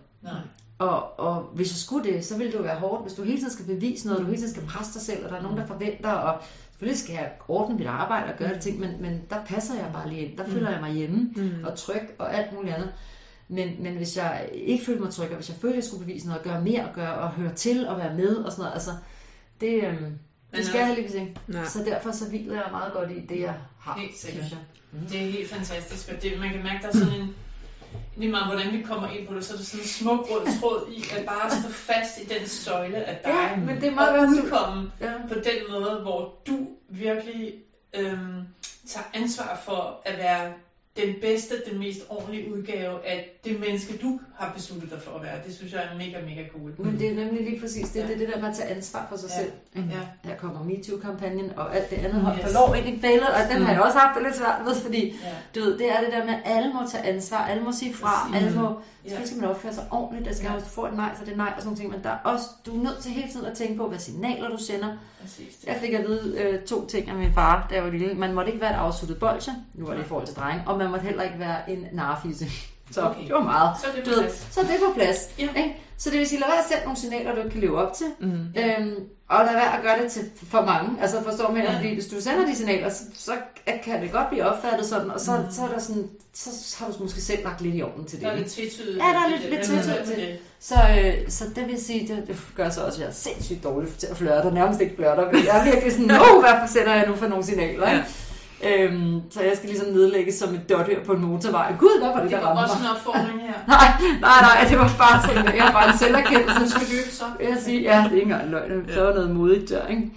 S3: Og hvis jeg skulle det, så ville det jo være hårdt, hvis du hele tiden skal bevise noget, du hele tiden skal presse dig selv, og der er nogen, der forventer, og selvfølgelig skal jeg ordne mit arbejde og gøre det ting, men der passer jeg bare lige ind. Der føler jeg mig hjemme og tryg og alt muligt andet. Men hvis jeg ikke følte mig tryg, og hvis jeg følte, at jeg skulle bevise noget, og gøre mere, og høre til og være med og sådan noget, altså det skal jeg heldigvis ikke. Så derfor så hviler jeg meget godt i det, jeg har.
S2: Helt sikkert. Det er helt fantastisk, og man kan mærke, der er sådan en lige meget hvordan vi kommer ind på det, så er der sådan en smuk rød tråd i at bare stå fast i den søjle af dig,
S3: men det er meget
S2: og udkomme på den måde, hvor du virkelig tager ansvar for at være den bedste, den mest ordentlige udgave af det menneske, du har besluttet dig for at være. Det synes jeg er mega cool.
S3: Men det er nemlig lige præcis det der med at tage ansvar for sig selv. Her kommer MeToo-kampagnen og alt det andet har for lov ind i fældet, og den har jeg også haft det lidt svært ved, fordi du ved, det er det der med, at alle må tage ansvar, alle må sige fra, alle må, selvfølgelig skal man opføre sig ordentligt, der skal også få et nej, så det er nej og sådan nogle ting, men der er også, du er nødt til hele tiden at tænke på, hvad signaler du sender. Jeg fik at vide 2 ting af min far, da jeg var lille. Man måtte ikke være et afsluttet bolsje, nu var det i forhold til drenge, og man måtte heller ikke være en narfisse. Så det var meget. Så det er på plads. Ikke? Så det vil sige, lad være at sætte nogle signaler, du ikke kan leve op til. Og lad være at gøre det til for mange. Altså forstår man, fordi hvis du sender de signaler, så kan det godt blive opfattet sådan, og så er der sådan, så har du måske selv lagt lidt i orden til det.
S2: Der er lidt tvetydigt.
S3: Ja, der er lidt tvetydigt til det. Så det vil sige, det gør så også, at jeg er sindssygt dårlig til at flirte, og nærmest ikke flirter. Jeg er virkelig sådan, hvad sender jeg nu for nogle signaler? Ikke? Så jeg skal ligesom nedlægges som et dårdyr på en motorvej. Gud, hvad var det, der ramte mig?
S2: Det var også en opfordring her.
S3: Nej, det var bare sådan, jeg har bare en selverkendelse.
S2: Så skal løbe så.
S3: Jeg sige, det er ikke engang løgn. Så var noget modigt der, ikke?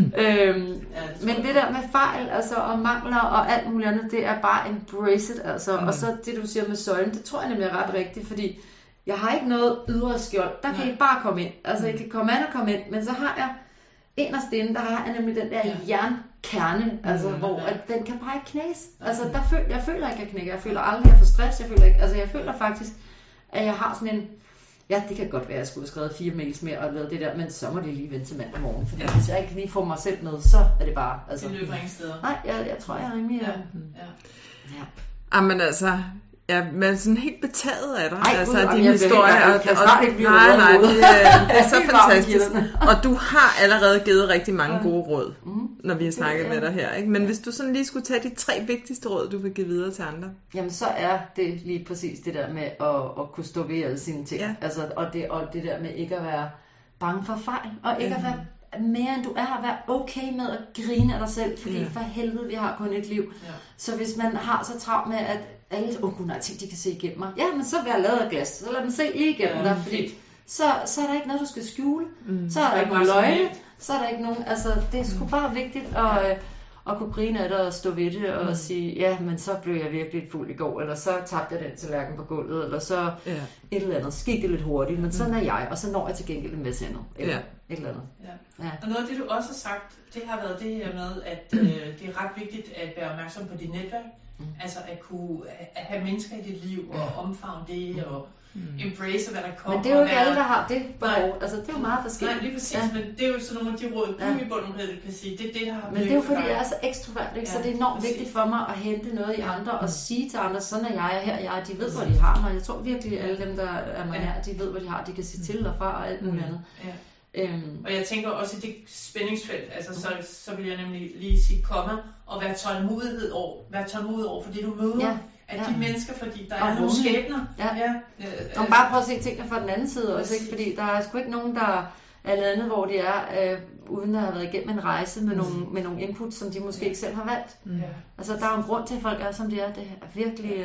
S3: Men det der med fejl, altså, og mangler og alt muligt andet, det er bare embrace it, altså. Og så det, du siger med søjlen, det tror jeg nemlig er ret rigtigt, fordi jeg har ikke noget ydre skjold. Der kan I bare komme ind. Altså, I kan komme an og komme ind, men så har jeg inderst inde, der har jeg nemlig den der jernkerne, altså, hvor at den kan bare ikke knæse. Altså, jeg føler ikke, at jeg knækker. Jeg føler aldrig, at jeg får stress. Jeg føler faktisk, at jeg har sådan en... Ja, det kan godt være, at jeg skulle have skrevet 4 mails mere og lavet det der, men så må det lige vente til mandag morgen. Fordi hvis jeg ikke lige får mig selv med, så er det bare... Altså,
S2: det løber ingen steder.
S3: Nej, jeg tror, jeg er rimelig...
S1: Jamen altså... Ja, man er sådan helt betaget af dig.
S3: Ej,
S1: altså
S3: Gud,
S1: dine historier.
S3: jeg kan snart ikke blive
S1: nej,
S3: rød i
S1: det er så
S3: Helt varm i
S1: fantastisk.
S3: kinderne.
S1: Og du har allerede givet rigtig mange gode råd, når vi har snakket med dig her. Ikke? Men hvis du sådan lige skulle tage de 3 vigtigste råd, du vil give videre til andre.
S3: Jamen så er det lige præcis det der med at kunne stå ved alle sine ting.
S1: Ja.
S3: Altså, og det der med ikke at være bange for fejl, og ikke at være mere end du er, at være okay med at grine af dig selv, fordi for helvede, vi har kun et liv. Ja. Så hvis man har så travlt med, at alle, gud nej, ting, de kan se igennem mig. Ja, men så vær lavet af glas, så lad dem se lige igennem dig, fordi så er der ikke noget, du skal skjule. Så er der ikke nogen løgne, så er der ikke nogen, altså det er sgu bare vigtigt at kunne grine af det og stå ved det og sige, ja, men så blev jeg virkelig fuld i går, eller så tabte jeg den tallerken på gulvet, eller så et eller andet. Skete det lidt hurtigt, men sådan er jeg, og så når jeg til gengæld en masse andet. Eller et eller andet.
S2: Ja. Og noget af det, du også har sagt, det har været det her med, at det er ret vigtigt at være opmærksom på dit netværk. Altså at kunne at have mennesker i dit liv og omfavne det og embrace hvad der kommer.
S3: Men det er jo ikke alle, der har det behov. Altså det er jo meget forskelligt.
S2: Nej, lige præcis, men det er jo sådan nogle af de råd, du i bunden kan sige. Det er det, der har.
S3: Men det er jo fordi, jeg er så ekstrovert, ikke? Så det er enormt vigtigt for mig at hente noget i andre og sige til andre, sådan er jeg, her jeg, de ved, hvor de har mig. Jeg tror virkelig, alle dem, der er mig nær, de ved, hvor de har, de kan sige til og fra og alt muligt andet.
S2: Og jeg tænker også i det spændingsfelt, altså så vil jeg nemlig lige sige komma og være tålmodig over for det du møder af de mennesker, fordi der er nogle skæbner.
S3: Og bare prøv at se tingene fra den anden side også, ikke? Fordi der er sgu ikke nogen, der er landet, hvor de er, uden at have været igennem en rejse med nogle input, som de måske ikke selv har valgt. Altså der er en grund til, at folk er som de er. Det er virkelig...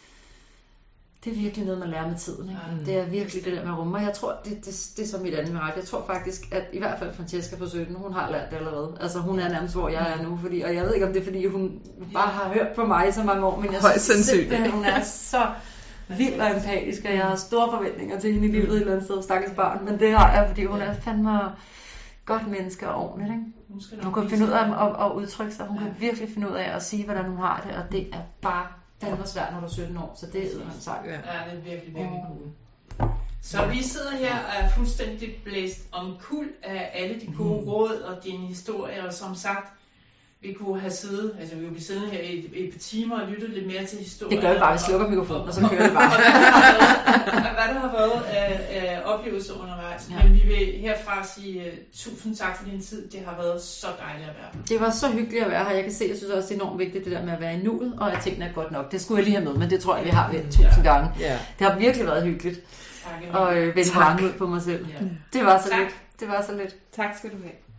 S3: Det er virkelig noget, man lærer med tiden. Ikke? Det er virkelig det der med rummer. Jeg tror, det er så mit andet mirakel. Jeg tror faktisk, at i hvert fald Francesca på 17, hun har lært det allerede. Altså hun er nærmest, hvor jeg er nu. Og jeg ved ikke, om det er, fordi hun bare har hørt på mig i så mange år. Men jeg synes simpelthen, hun er så vild og empatisk, og jeg har store forventninger til hende i livet et eller andet sted, stakkels barn. Men det har jeg, fordi hun er fandme godt menneske og ordentligt. Ikke? Hun kan finde ud af at udtrykke sig. Hun kan virkelig finde ud af at sige, hvordan hun har det. Og det er bare... Det var svært, når du er 17 år, så det er man sagt.
S2: Ja, det er virkelig, virkelig cool. Så vi sidder her og er fuldstændig blæst omkuld af alle de gode råd og dine historier, og som sagt, vi kunne have siddet, altså vi kunne blive siddende her i et par timer og lyttet lidt mere til historier.
S3: Det gør vi bare, vi slukker mikrofonen, og så kører vi bare.
S2: Hvad der har været af oplevelser undervejs. Men vi vil herfra sige tusind tak for din tid. Det har været så dejligt at være her.
S3: Det var så hyggeligt at være her. Jeg kan se, jeg synes også, det er enormt vigtigt, det der med at være i nuet, og at tingene er godt nok. Det skulle jeg lige have med, men det tror jeg, vi har ved 1000 gange. Det har virkelig været hyggeligt. Og vende mange ud på mig selv. Det var så lidt.
S1: Tak skal du have.